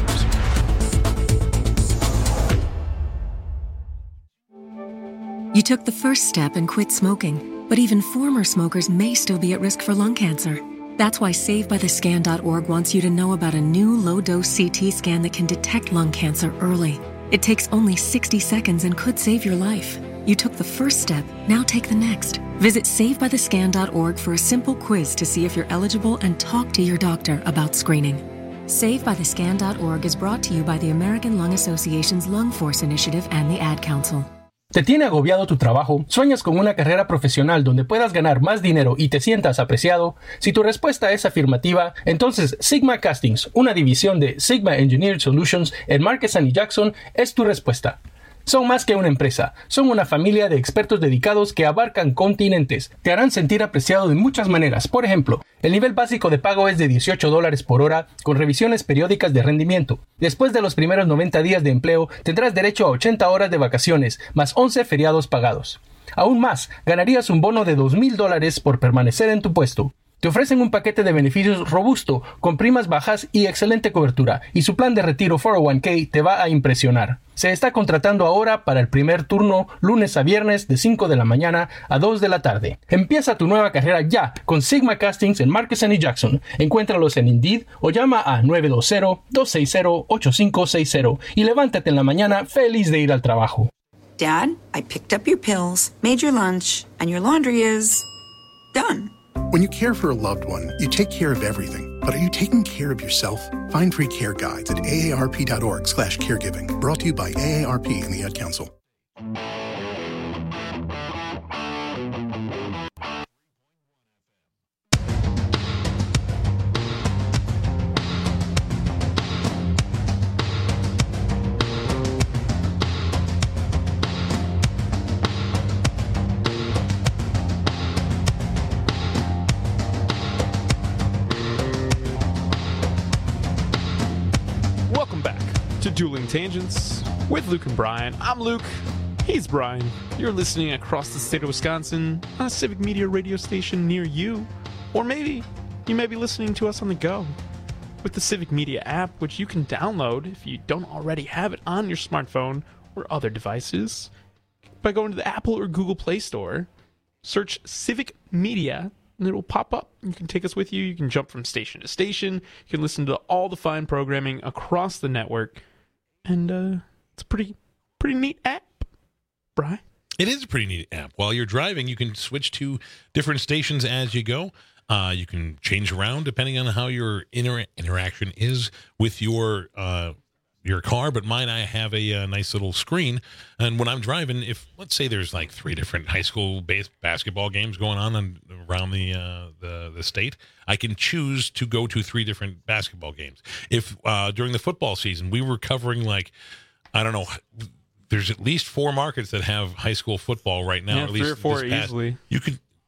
You took the first step and quit smoking, but even former smokers may still be at risk for lung cancer. That's why Save By The Scan dot org wants you to know about a new low-dose C T scan that can detect lung cancer early. It takes only sixty seconds and could save your life. You took the first step, now take the next. Visit Save By The Scan dot org for a simple quiz to see if you're eligible and talk to your doctor about screening. Save By The Scan dot org is brought to you by the American Lung Association's Lung Force Initiative and the Ad Council. ¿Te tiene agobiado tu trabajo? ¿Sueñas con una carrera profesional donde puedas ganar más dinero y te sientas apreciado? Si tu respuesta es afirmativa, entonces Sigma Castings, una división de Sigma Engineered Solutions en Marquesan y Jackson, es tu respuesta. Son más que una empresa, son una familia de expertos dedicados que abarcan continentes. Te harán sentir apreciado de muchas maneras. Por ejemplo, el nivel básico de pago es de dieciocho dólares por hora con revisiones periódicas de rendimiento. Después de los primeros noventa días de empleo, tendrás derecho a ochenta horas de vacaciones, más once feriados pagados. Aún más, ganarías un bono de dos mil dólares por permanecer en tu puesto. Te ofrecen un paquete de beneficios robusto, con primas bajas y excelente cobertura, y su plan de retiro cuatro oh uno k te va a impresionar. Se está contratando ahora para el primer turno, lunes a viernes de cinco de la mañana a dos de la tarde. Empieza tu nueva carrera ya con Sigma Castings en Marquesan y Jackson. Encuéntralos en Indeed o llama a nueve dos cero, dos seis cero, ocho cinco seis cero y levántate en la mañana feliz de ir al trabajo. Dad, I picked up your pills, made your lunch, and your laundry is done. When you care for a loved one, you take care of everything. But are you taking care of yourself? Find free care guides at A A R P dot org slash caregiving. Brought to you by A A R P and the Ad Council. Dueling Tangents with Luke and Brian. I'm Luke. He's Brian. You're listening across the state of Wisconsin on a Civic Media radio station near you. Or maybe you may be listening to us on the go with the Civic Media app, which you can download if you don't already have it on your smartphone or other devices by going to the Apple or Google Play Store. Search Civic Media and it will pop up. You can take us with you. You can jump from station to station. You can listen to all the fine programming across the network. And uh, it's a pretty, pretty neat app, Brian. It is a pretty neat app. While you're driving, you can switch to different stations as you go. Uh, you can change around depending on how your inter- interaction is with your uh, your car. But mine, I have a, a nice little screen. And when I'm driving, if let's say there's like three different high school base basketball games going on, on around the, uh, the the state, I can choose to go to three different basketball games. If uh, during the football season, we were covering like, I don't know, there's at least four markets that have high school football right now. Yeah, at three least or four this past, easily. You could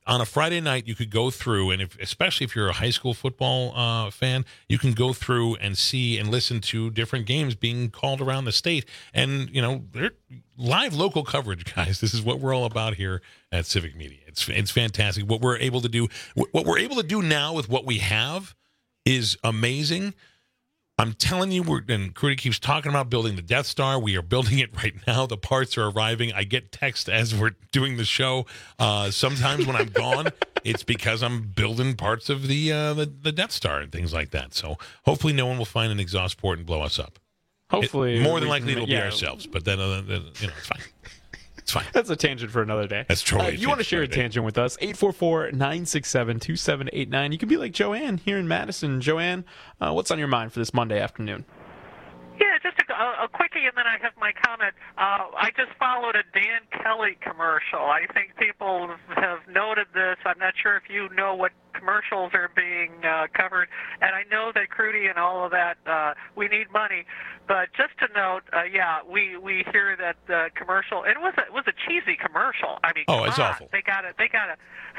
on a Friday night, you could go through, and if, especially if you're a high school football uh, fan, you can go through and see and listen to different games being called around the state. And, you know, they're live local coverage, guys. This is what we're all about here at Civic Media. It's it's fantastic. What we're able to do, what we're able to do now with what we have is amazing. I'm telling you, we're, and Crudy keeps talking about building the Death Star. We are building it right now. The parts are arriving. I get text as we're doing the show. Uh, sometimes when I'm gone, it's because I'm building parts of the, uh, the the Death Star and things like that. So hopefully no one will find an exhaust port and blow us up. Hopefully. It, more than we likely can- it'll be yeah. ourselves, but then, uh, then you know, it's fine. It's fine. That's a tangent for another day. That's totally Uh, a if you want to tangent share for a another day. tangent with us, eight four four, nine six seven, two seven eight nine. You can be like Joanne here in Madison. Joanne, uh, what's on your mind for this Monday afternoon? Yeah, just a, a, a quickie, and then I have my comment. Uh, I just followed a Dan Kelly commercial. I think people have noted this. I'm not sure if you know what commercials are being uh, covered, and I know that Crudy and all of that, uh, we need money. But just to note, uh, yeah, we, we hear that uh, commercial. And it was a, it was a cheesy commercial. I mean, Oh, come it's on. awful. They gotta they gotta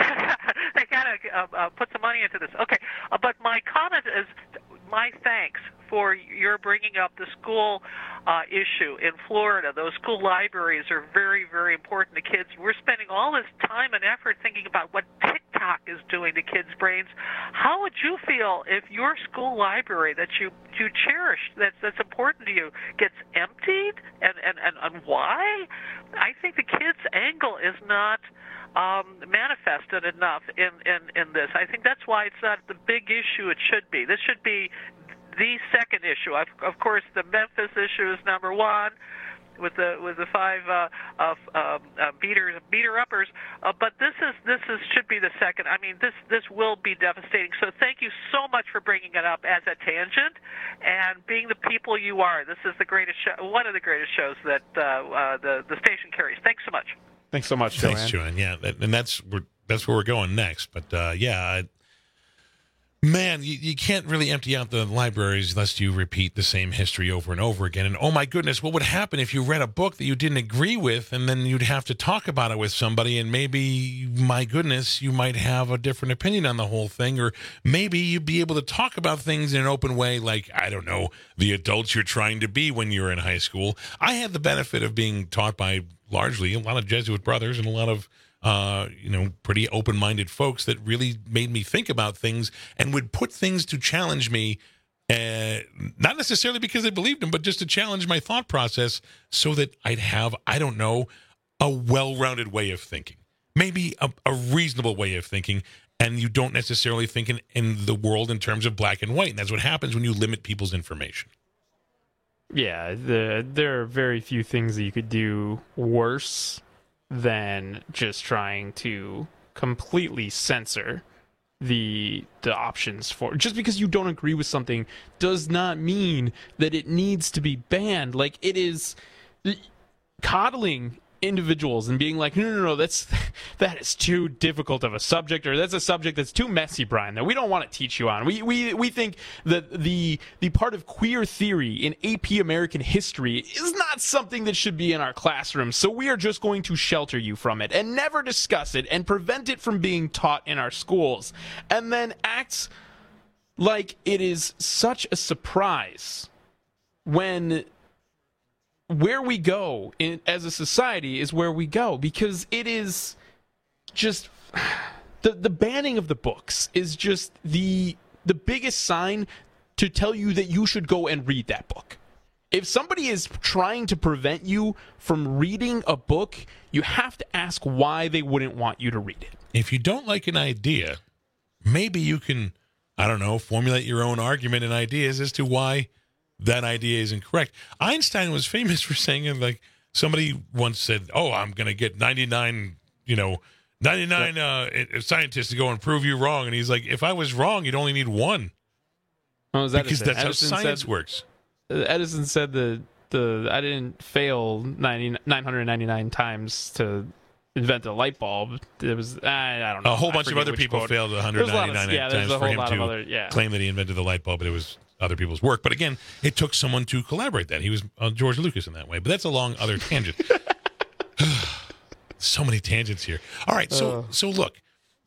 they gotta uh, uh, put some money into this. Okay, uh, but my comment is my thanks for your bringing up the school uh, issue in Florida. Those school libraries are very, very important to kids. We're spending all this time and effort thinking about what TikTok is doing to kids' brains. How would you feel if your school library that you, you cherish, that's, that's important to you, gets emptied? And, and, and, and why? I think the kids' angle is not um, manifested enough in, in, in this. I think that's why it's not the big issue it should be. This should be the second issue. Of, of course, the Memphis issue is number one, with the with the five uh, uh, uh, beaters beater uppers. Uh, but this is this is should be the second. I mean, this this will be devastating. So thank you so much for bringing it up as a tangent and being the people you are. This is the greatest show, one of the greatest shows that uh, uh, the the station carries. Thanks so much. Thanks so much, Thanks, Joanne. Joanne. Yeah, that, and that's we're, that's where we're going next. But uh, yeah, I, man, you, you can't really empty out the libraries unless you repeat the same history over and over again. And oh my goodness, what would happen if you read a book that you didn't agree with, and then you'd have to talk about it with somebody, and maybe, my goodness, you might have a different opinion on the whole thing, or maybe you'd be able to talk about things in an open way, like, I don't know, the adults you're trying to be when you're in high school. I had the benefit of being taught by largely a lot of Jesuit brothers and a lot of Uh, you know, pretty open-minded folks that really made me think about things and would put things to challenge me, uh, not necessarily because they believed them, but just to challenge my thought process so that I'd have, I don't know, a well-rounded way of thinking, maybe a, a reasonable way of thinking, and you don't necessarily think in, in the world in terms of black and white. And that's what happens when you limit people's information. Yeah, the, there are very few things that you could do worse than just trying to completely censor the the options for. Just because you don't agree with something does not mean that it needs to be banned. Like, it is coddling individuals and being like, no, no, no, that's that is too difficult of a subject, or that's a subject that's too messy, Brian, that we don't want to teach you on. We we we think that the the part of queer theory in A P American history is not something that should be in our classrooms, so we are just going to shelter you from it and never discuss it and prevent it from being taught in our schools, and then acts like it is such a surprise when where we go in, as a society is where we go, because it is just the the banning of the books is just the the biggest sign to tell you that you should go and read that book. If somebody is trying to prevent you from reading a book, you have to ask why they wouldn't want you to read it. If you don't like an idea, maybe you can, I don't know, formulate your own argument and ideas as to why that idea is incorrect. Einstein was famous for saying, like, somebody once said, oh, I'm going to get ninety-nine, you know, ninety-nine uh, scientists to go and prove you wrong. And he's like, if I was wrong, you'd only need one. Oh, is because Edison. that's Edison how science said, works. Edison said the the I didn't fail ninety, nine hundred ninety-nine times to invent a light bulb. It was I, I don't know. A whole I bunch of forget other which people quote. failed one hundred ninety-nine There's a lot of, yeah, there's times a for whole him lot to of other, yeah. claim that he invented the light bulb, but it was other people's work. But again, it took someone to collaborate that. He was uh, George Lucas in that way. But that's a long other tangent. So many tangents here. All right, so Uh. so look,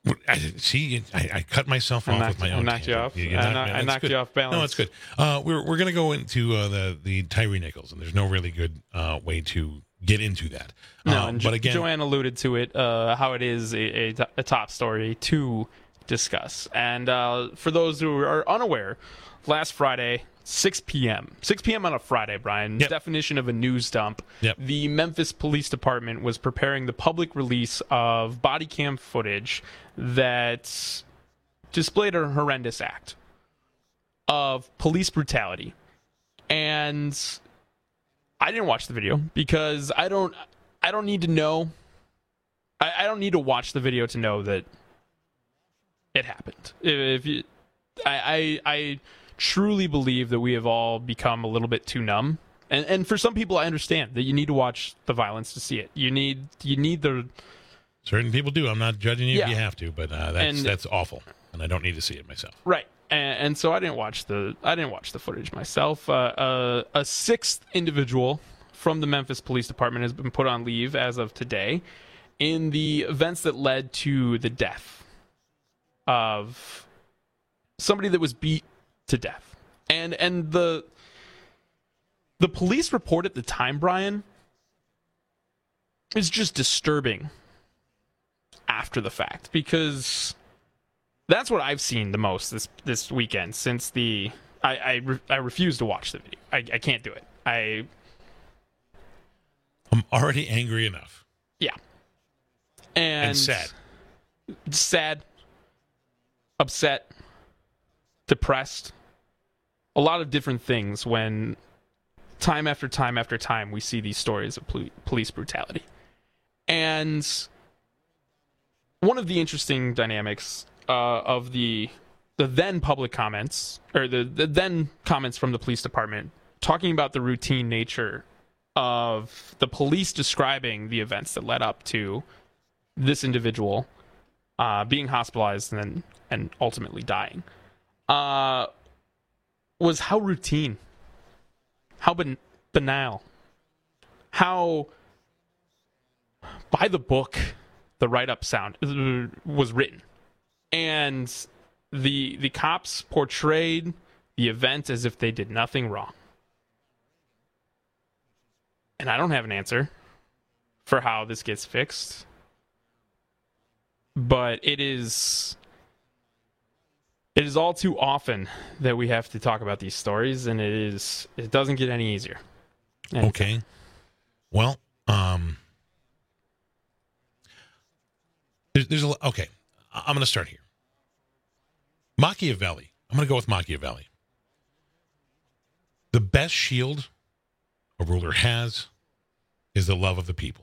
I see. I, I cut myself I off knocked, with my own. I knocked you tangent. off. You, I, knocked, knocked, I knocked good. you off balance. No, that's good. Uh, we're we're going to go into uh, the the Tyree Nichols, and there's no really good uh, way to get into that. No, uh, and but jo- again, Joanne alluded to it, uh, how it is a, a, a top story to discuss. And uh, for those who are unaware, last Friday, six p.m. six p.m. on a Friday, Brian, yep. definition of a news dump. Yep. The Memphis Police Department was preparing the public release of body cam footage that displayed a horrendous act of police brutality. And I didn't watch the video because I don't I don't need to know. I, I don't need to watch the video to know that it happened. If you, I, I I truly believe that we have all become a little bit too numb. And and for some people I understand that you need to watch the violence to see it. You need you need the certain people do. I'm not judging you yeah. if you have to, but uh, that's and, that's awful, and I don't need to see it myself. Right. And, and so I didn't watch the I didn't watch the footage myself. Uh, uh, a sixth individual from the Memphis Police Department has been put on leave as of today in the events that led to the death of somebody that was beat to death. And and the the police report at the time, Brian, is just disturbing after the fact, because that's what I've seen the most this this weekend since the I I, re, I refuse to watch the video. I, I can't do it. I I'm already angry enough. Yeah. And, and sad. Sad. Upset. Depressed. A lot of different things when time after time after time we see these stories of pol- police brutality. And one of the interesting dynamics uh, of the the then public comments, or the, the then comments from the police department, talking about the routine nature of the police describing the events that led up to this individual uh, being hospitalized and then, and ultimately dying, uh, was how routine, how ban- banal, how by the book the write-up sound uh, was written. And the the cops portrayed the event as if they did nothing wrong. And I don't have an answer for how this gets fixed. But it is it is all too often that we have to talk about these stories, and it is it doesn't get any easier. Anything. Okay. Well, um there's, there's a okay. I'm going to start here. Machiavelli. I'm going to go with Machiavelli. The best shield a ruler has is the love of the people.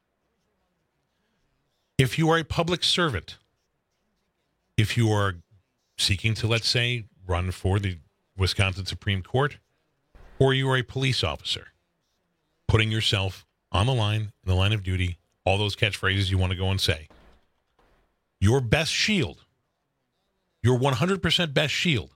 If you are a public servant, if you are seeking to, let's say, run for the Wisconsin Supreme Court, or you are a police officer, putting yourself on the line, in the line of duty, all those catchphrases you want to go and say, your best shield, your one hundred percent best shield,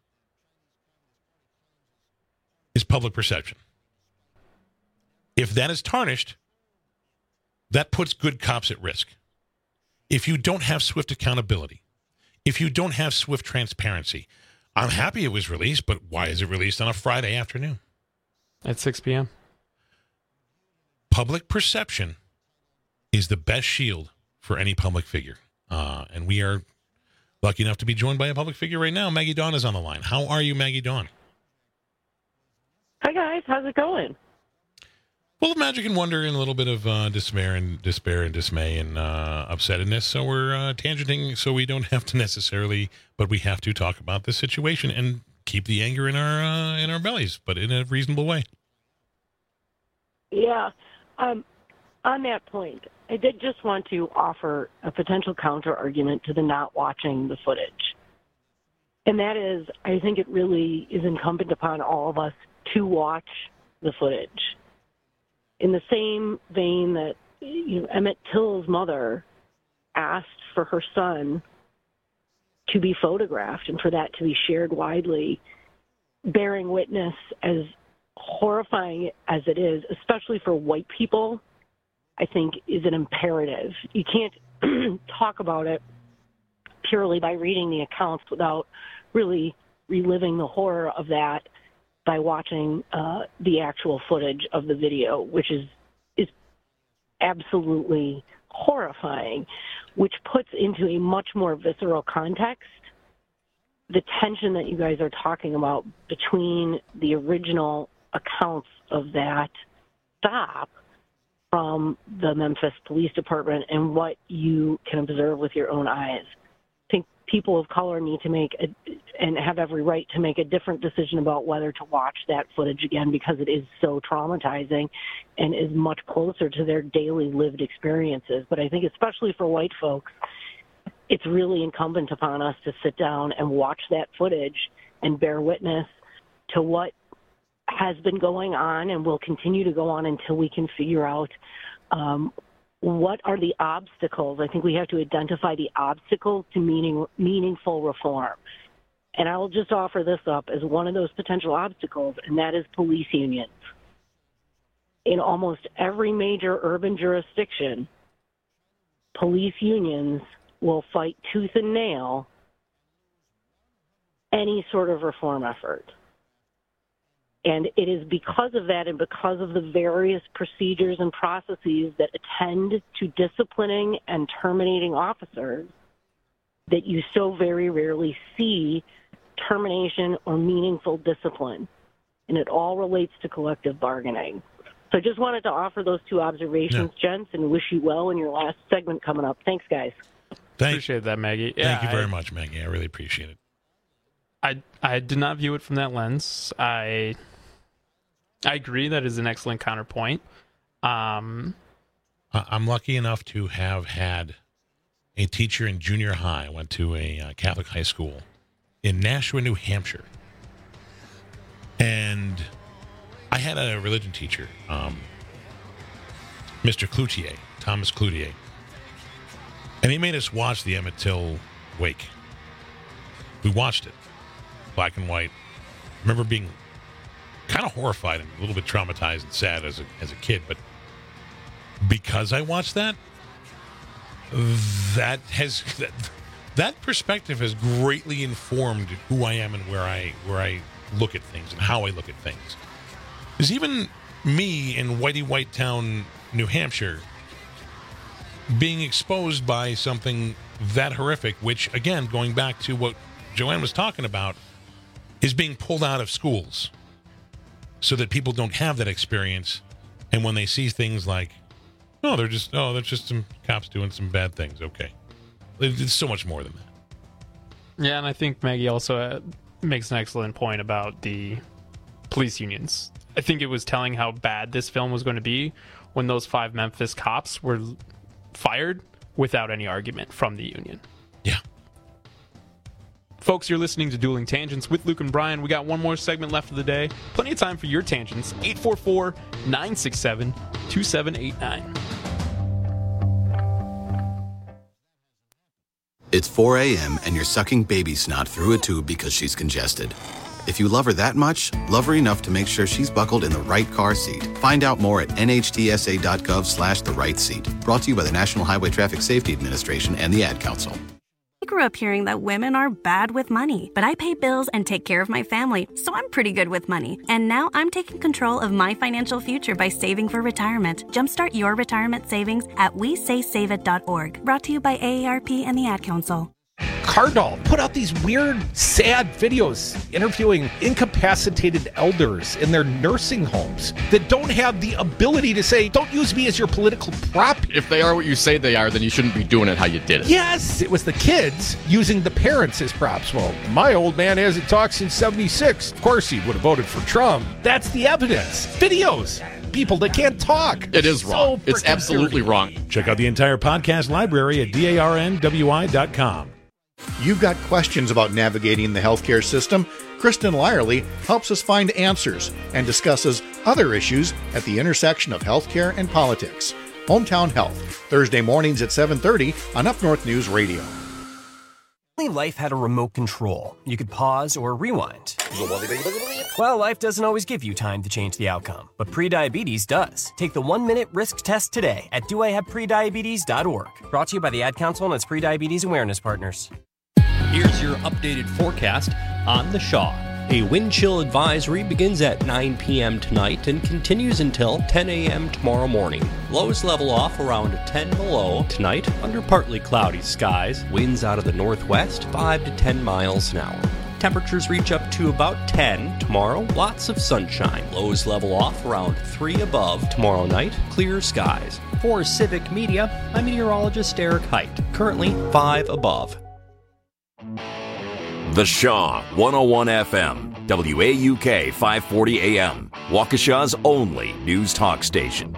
is public perception. If that is tarnished, that puts good cops at risk. If you don't have swift accountability, if you don't have swift transparency, I'm happy it was released, but why is it released on a Friday afternoon? At six p.m. Public perception is the best shield for any public figure. Uh, and we are lucky enough to be joined by a public figure right now. Maggie Dawn is on the line. How are you, Maggie Dawn? Hi, guys. How's it going? Full of magic and wonder and a little bit of uh, despair and despair and dismay and uh, upsettedness. So we're uh, tangenting so we don't have to necessarily, but we have to talk about this situation and keep the anger in our uh, in our bellies, but in a reasonable way. Yeah. Um, on that point, I did just want to offer a potential counter argument to the not watching the footage. And that is, I think it really is incumbent upon all of us to watch the footage. In the same vein that, you know, Emmett Till's mother asked for her son to be photographed and for that to be shared widely, bearing witness, as horrifying as it is, especially for white people, I think is an imperative. You can't talk about it purely by reading the accounts without really reliving the horror of that by watching uh, the actual footage of the video, which is is absolutely horrifying, which puts into a much more visceral context the tension that you guys are talking about between the original accounts of that stop from the Memphis Police Department and what you can observe with your own eyes. I think people of color need to make a, and have every right to make a different decision about whether to watch that footage again, because it is so traumatizing and is much closer to their daily lived experiences. But I think especially for white folks, it's really incumbent upon us to sit down and watch that footage and bear witness to what has been going on and will continue to go on until we can figure out um, what are the obstacles. I think we have to identify the obstacles to meaning, meaningful reform. And I will just offer this up as one of those potential obstacles, and that is police unions. In almost every major urban jurisdiction, police unions will fight tooth and nail any sort of reform effort. And it is because of that and because of the various procedures and processes that attend to disciplining and terminating officers that you so very rarely see termination or meaningful discipline. And it all relates to collective bargaining. So I just wanted to offer those two observations, yeah. gents, and wish you well in your last segment coming up. Thanks, guys. Thank, appreciate that, Maggie. Yeah, thank you very I, much, Maggie. I really appreciate it. I I did not view it from that lens. I I agree that is an excellent counterpoint. Um, I'm lucky enough to have had a teacher in junior high. I went to a uh, Catholic high school in Nashua, New Hampshire. And I had a religion teacher, um, Mister Cloutier, Thomas Cloutier. And he made us watch the Emmett Till wake. We watched it, black and white. I remember being kind of horrified and a little bit traumatized and sad as a, as a kid. But because I watched that, that has that, that perspective has greatly informed who I am and where I where I look at things and how I look at things. Because even me in Whitey White Town, New Hampshire, being exposed by something that horrific, which, again, going back to what Joanne was talking about, is being pulled out of schools so that people don't have that experience. And when they see things like, oh, they're just, oh, they're just some cops doing some bad things. Okay. It's so much more than that. Yeah, and I think Maggie also uh, makes an excellent point about the police unions. I think it was telling how bad this film was going to be when those five Memphis cops were fired without any argument from the union. Yeah. Folks, you're listening to Dueling Tangents with Luke and Brian. We got one more segment left of the day. Plenty of time for your tangents. eight four four, nine six seven, two seven eight nine. It's four a.m. and you're sucking baby snot through a tube because she's congested. If you love her that much, love her enough to make sure she's buckled in the right car seat. Find out more at nhtsa.gov slash the right seat. Brought to you by the National Highway Traffic Safety Administration and the Ad Council. I grew up hearing that women are bad with money, but I pay bills and take care of my family, so I'm pretty good with money. And now I'm taking control of my financial future by saving for retirement. Jumpstart your retirement savings at we say save it dot org. Brought to you by A A R P and the Ad Council. Cardall put out these weird, sad videos interviewing incapacitated elders in their nursing homes that don't have the ability to say, don't use me as your political prop. If they are what you say they are, then you shouldn't be doing it how you did it. Yes, it was the kids using the parents as props. Well, my old man hasn't talked since seventy-six. Of course he would have voted for Trump. That's the evidence. Videos. People that can't talk. It is wrong. So it's absolutely dirty. Wrong. Check out the entire podcast library at darnwi dot com. You've got questions about navigating the healthcare system? Kristen Lyerly helps us find answers and discusses other issues at the intersection of healthcare and politics. Hometown Health, Thursday mornings at seven thirty on Up North News Radio. Life had a remote control. You could pause or rewind. Well, life doesn't always give you time to change the outcome, but prediabetes does. Take the one-minute risk test today at do I have prediabetes dot org. Brought to you by the Ad Council and its prediabetes awareness partners. Here's your updated forecast on The Shaw. A wind chill advisory begins at nine p.m. tonight and continues until ten a.m. tomorrow morning. Lows level off around ten below tonight under partly cloudy skies. Winds out of the northwest, five to ten miles an hour. Temperatures reach up to about ten tomorrow. Lots of sunshine. Lows level off around three above tomorrow night. Clear skies. For Civic Media, I'm meteorologist Eric Height. Currently five above. The Shaw one oh one F M, W A U K five forty A M, Waukesha's only news talk station.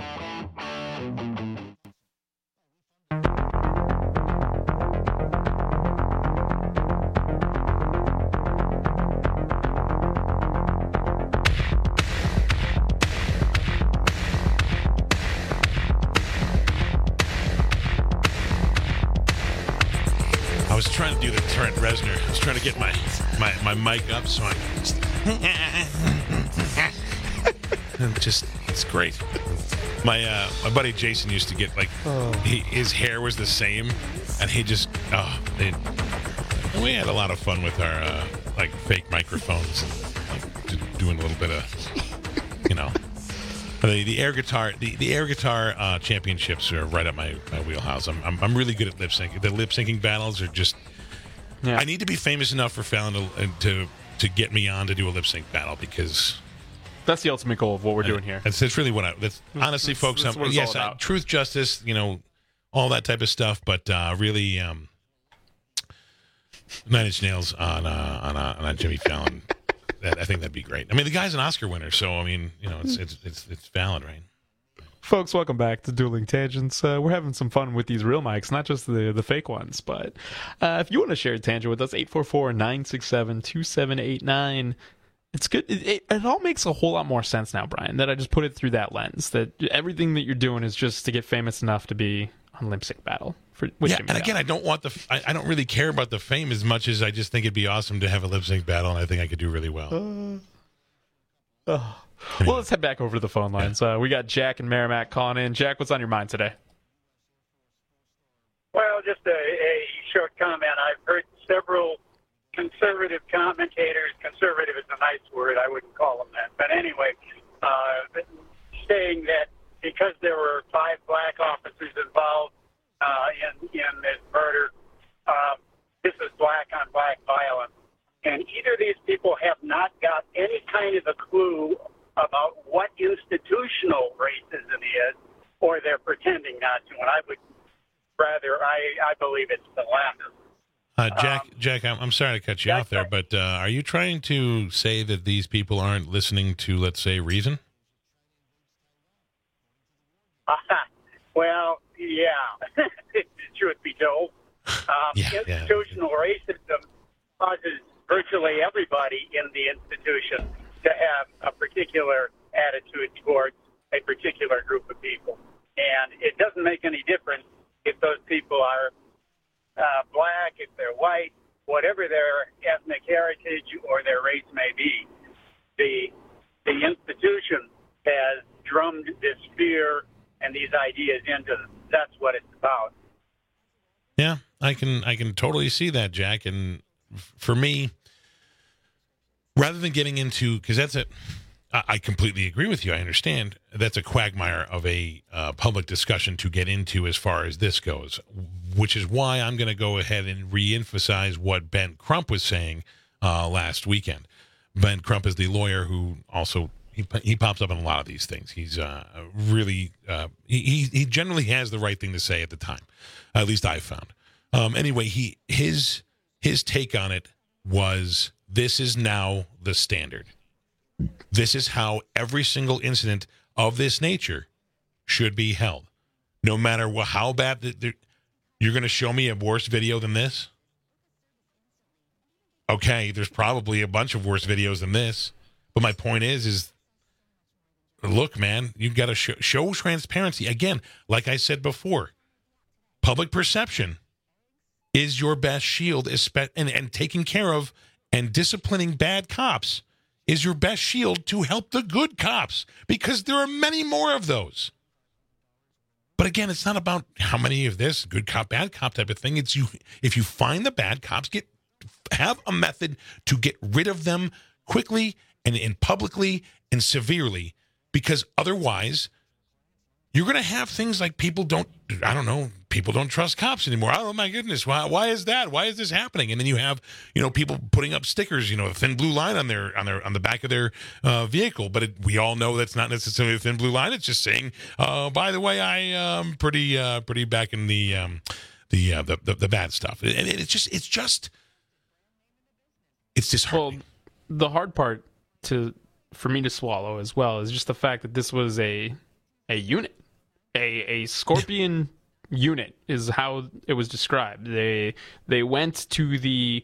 I was trying to do the Trent Reznor. I was trying to get my my, my mic up so I just, just it's great. My uh, my buddy Jason used to get like oh. he, his hair was the same, and he just oh it, we had a lot of fun with our uh, like fake microphones and like just doing a little bit of you know. The, the air guitar, the, the air guitar uh, championships are right up my, my wheelhouse. I'm, I'm I'm really good at lip syncing. The lip syncing battles are just. Yeah. I need to be famous enough for Fallon to to to get me on to do a lip sync battle because. That's the ultimate goal of what we're doing here. That's, that's really what I. That's honestly, that's, folks. That's I'm, yes, I, truth, justice, you know, all that type of stuff. But uh, really, um, Nine Inch Nails on uh, on uh, on Jimmy Fallon. I think that'd be great. I mean, the guy's an Oscar winner, so I mean, you know, it's it's it's, it's valid, right? Folks, welcome back to Dueling Tangents. Uh, we're having some fun with these real mics, not just the, the fake ones. But uh, if you want to share a tangent with us, eight four four, nine six seven, two seven eight nine. It's good. It, it, it all makes a whole lot more sense now, Brian, that I just put it through that lens, that everything that you're doing is just to get famous enough to be on Lip Sync Battle. For, yeah, and again, I don't want the. I, I don't really care about the fame as much as I just think it'd be awesome to have a lip sync battle, and I think I could do really well. Uh, oh. Well, let's head back over to the phone lines. Yeah. Uh, we got Jack and Merrimack calling in. Jack, what's on your mind today? Well, just a, a short comment. I've heard several conservative commentators. Conservative is a nice word. I wouldn't call them that, but anyway, uh, saying that because there were five black officers involved. Uh, in, in this murder, um, this is black-on-black violence. And either of these people have not got any kind of a clue about what institutional racism is, or they're pretending not to. And I would rather, I, I believe it's the latter. Uh, Jack, um, Jack, I'm, I'm sorry to cut you off there, right. but uh, are you trying to say that these people aren't listening to, let's say, reason? Uh, well, yeah, truth be told. Um, yeah, institutional yeah. racism causes virtually everybody in the institution to have a particular attitude towards a particular group of people. And it doesn't make any difference if those people are uh, black, if they're white, whatever their ethnic heritage or their race may be. The, the institution has drummed this fear and these ideas into them. That's what it's about. Yeah, I can I can totally see that, Jack. And for me, rather than getting into, because that's it, I completely agree with you. I understand that's a quagmire of a uh, public discussion to get into as far as this goes, which is why I'm going to go ahead and reemphasize what Ben Crump was saying uh, last weekend. Ben Crump is the lawyer who also he he pops up in a lot of these things. He's uh, really uh, he he generally has the right thing to say at the time. At least I found. Um, anyway, he his his take on it was, this is now the standard. This is how every single incident of this nature should be held. No matter what, how bad the, you're going to show me a worse video than this. Okay, there's probably a bunch of worse videos than this. But my point is, is look, man, you've got to show, show transparency. Again, like I said before, public perception is your best shield, and, and taking care of and disciplining bad cops is your best shield to help the good cops, because there are many more of those. But again, it's not about how many of this good cop, bad cop type of thing. It's you. If you find the bad cops, get have a method to get rid of them quickly and, and publicly and severely, because otherwise you're going to have things like people don't, I don't know, people don't trust cops anymore. Oh, my goodness, why, why is that? Why is this happening? And then you have, you know, people putting up stickers, you know, a thin blue line on their on their on the back of their uh, vehicle. But it, we all know that's not necessarily a thin blue line. It's just saying, uh, by the way, I am pretty uh, pretty back in the um, the, uh, the the the bad stuff. And it, it's just it's just it's disheartening. Well, the hard part to for me to swallow as well is just the fact that this was a a unit. A, a Scorpion unit is how it was described. They they went to the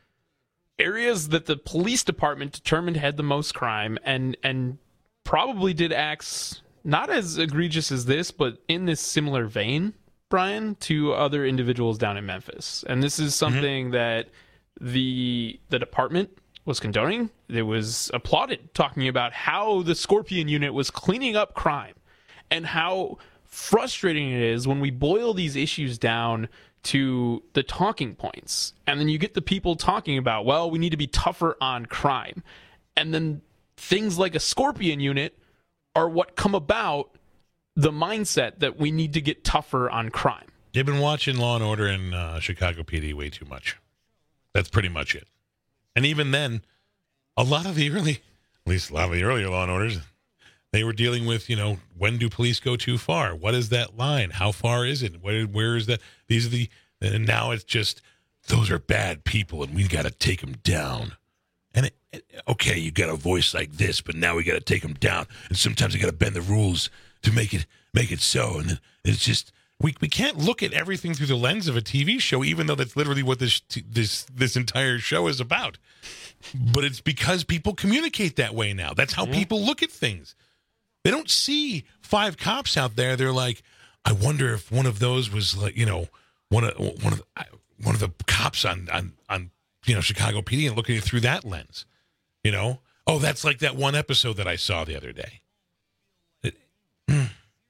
areas that the police department determined had the most crime and and probably did acts not as egregious as this, but in this similar vein, Brian, to other individuals down in Memphis. And this is something mm-hmm. that the the department was condoning. It was applauded, talking about how the Scorpion unit was cleaning up crime and how frustrating it is when we boil these issues down to the talking points, and then you get the people talking about, well, we need to be tougher on crime, and then things like a Scorpion unit are what come about the mindset that we need to get tougher on crime. They've been watching Law and Order in uh, Chicago P D way too much. That's pretty much it. And even then, a lot of the early, at least a lot of the earlier Law and Orders, they were dealing with, you know, when do police go too far? What is that line? How far is it? Where, where is that? These are the, and now it's just, those are bad people and we got to take them down. And, it, it, okay, you got a voice like this, but now we got to take them down. And sometimes we got to bend the rules to make it, make it so. And it's just, we we can't look at everything through the lens of a T V show, even though that's literally what this, this, this entire show is about. But it's because people communicate that way now. That's how yeah. people look at things. They don't see five cops out there. They're like, I wonder if one of those was like, you know, one of one of the, one of the cops on on on you know Chicago P D and looking at it through that lens. You know, oh, that's like that one episode that I saw the other day. It, the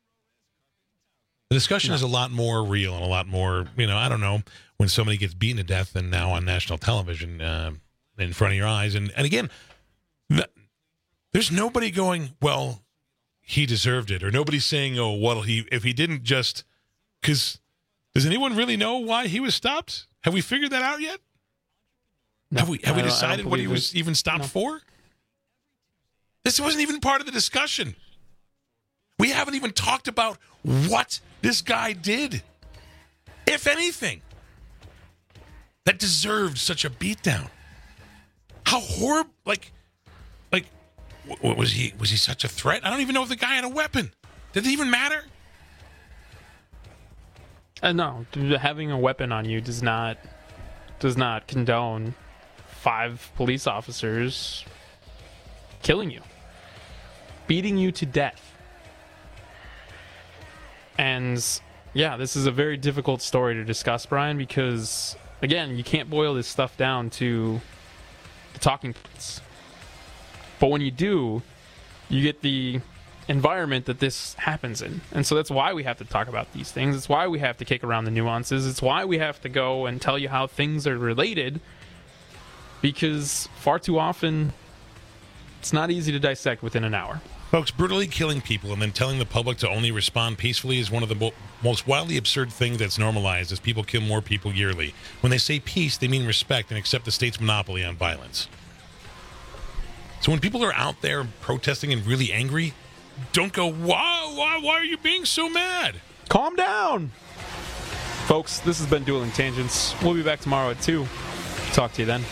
discussion no. is a lot more real and a lot more, you know, I don't know, when somebody gets beaten to death and now on national television uh, in front of your eyes. And and again, the, there's nobody going, well, he deserved it, or nobody's saying, oh, well, he if he didn't just, because does anyone really know why he was stopped? Have we figured that out yet? No, have we have we decided what he was it. even stopped no. for? This wasn't even part of the discussion. We haven't even talked about what this guy did, if anything, that deserved such a beatdown. How horrible, like, like, what, was he? Was he such a threat? I don't even know if the guy had a weapon. Did it even matter? Uh, no, having a weapon on you does not does not condone five police officers killing you, beating you to death. And yeah, this is a very difficult story to discuss, Brian, because again, you can't boil this stuff down to the talking points. But when you do, you get the environment that this happens in. And so that's why we have to talk about these things. It's why we have to kick around the nuances. It's why we have to go and tell you how things are related, because far too often it's not easy to dissect within an hour. Folks, brutally killing people and then telling the public to only respond peacefully is one of the mo- most wildly absurd things that's normalized as people kill more people yearly. When they say peace, they mean respect and accept the state's monopoly on violence. So when people are out there protesting and really angry, don't go, why, why, why are you being so mad? Calm down. Folks, this has been Dueling Tangents. We'll be back tomorrow at two. Talk to you then.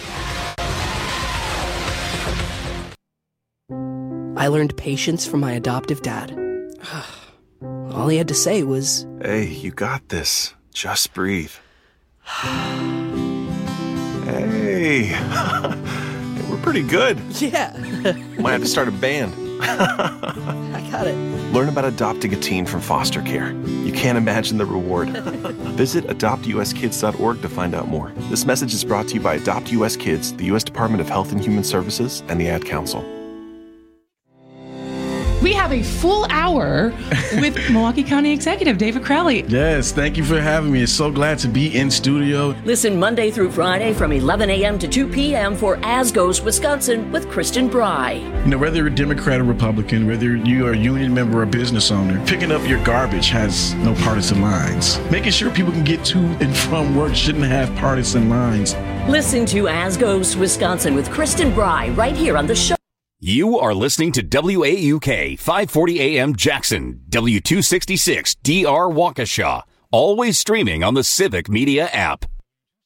I learned patience from my adoptive dad. All he had to say was, "Hey, you got this. Just breathe." Hey, we're pretty good. Yeah. Might have to start a band. I got it. Learn about adopting a teen from foster care. You can't imagine the reward. Visit adopt u s kids dot org to find out more. This message is brought to you by Adopt U S Kids, the U S Department of Health and Human Services, and the Ad Council. We have a full hour with Milwaukee County Executive David Crowley. Yes, thank you for having me. It's so glad to be in studio. Listen Monday through Friday from eleven a.m. to two p.m. for As Goes Wisconsin with Kristen Bry. You know, whether you're a Democrat or Republican, whether you are a union member or business owner, picking up your garbage has no partisan lines. Making sure people can get to and from work shouldn't have partisan lines. Listen to As Goes Wisconsin with Kristen Bry right here on the show. You are listening to W A U K five forty A M Jackson, W two sixty-six D R Waukesha, always streaming on the Civic Media app.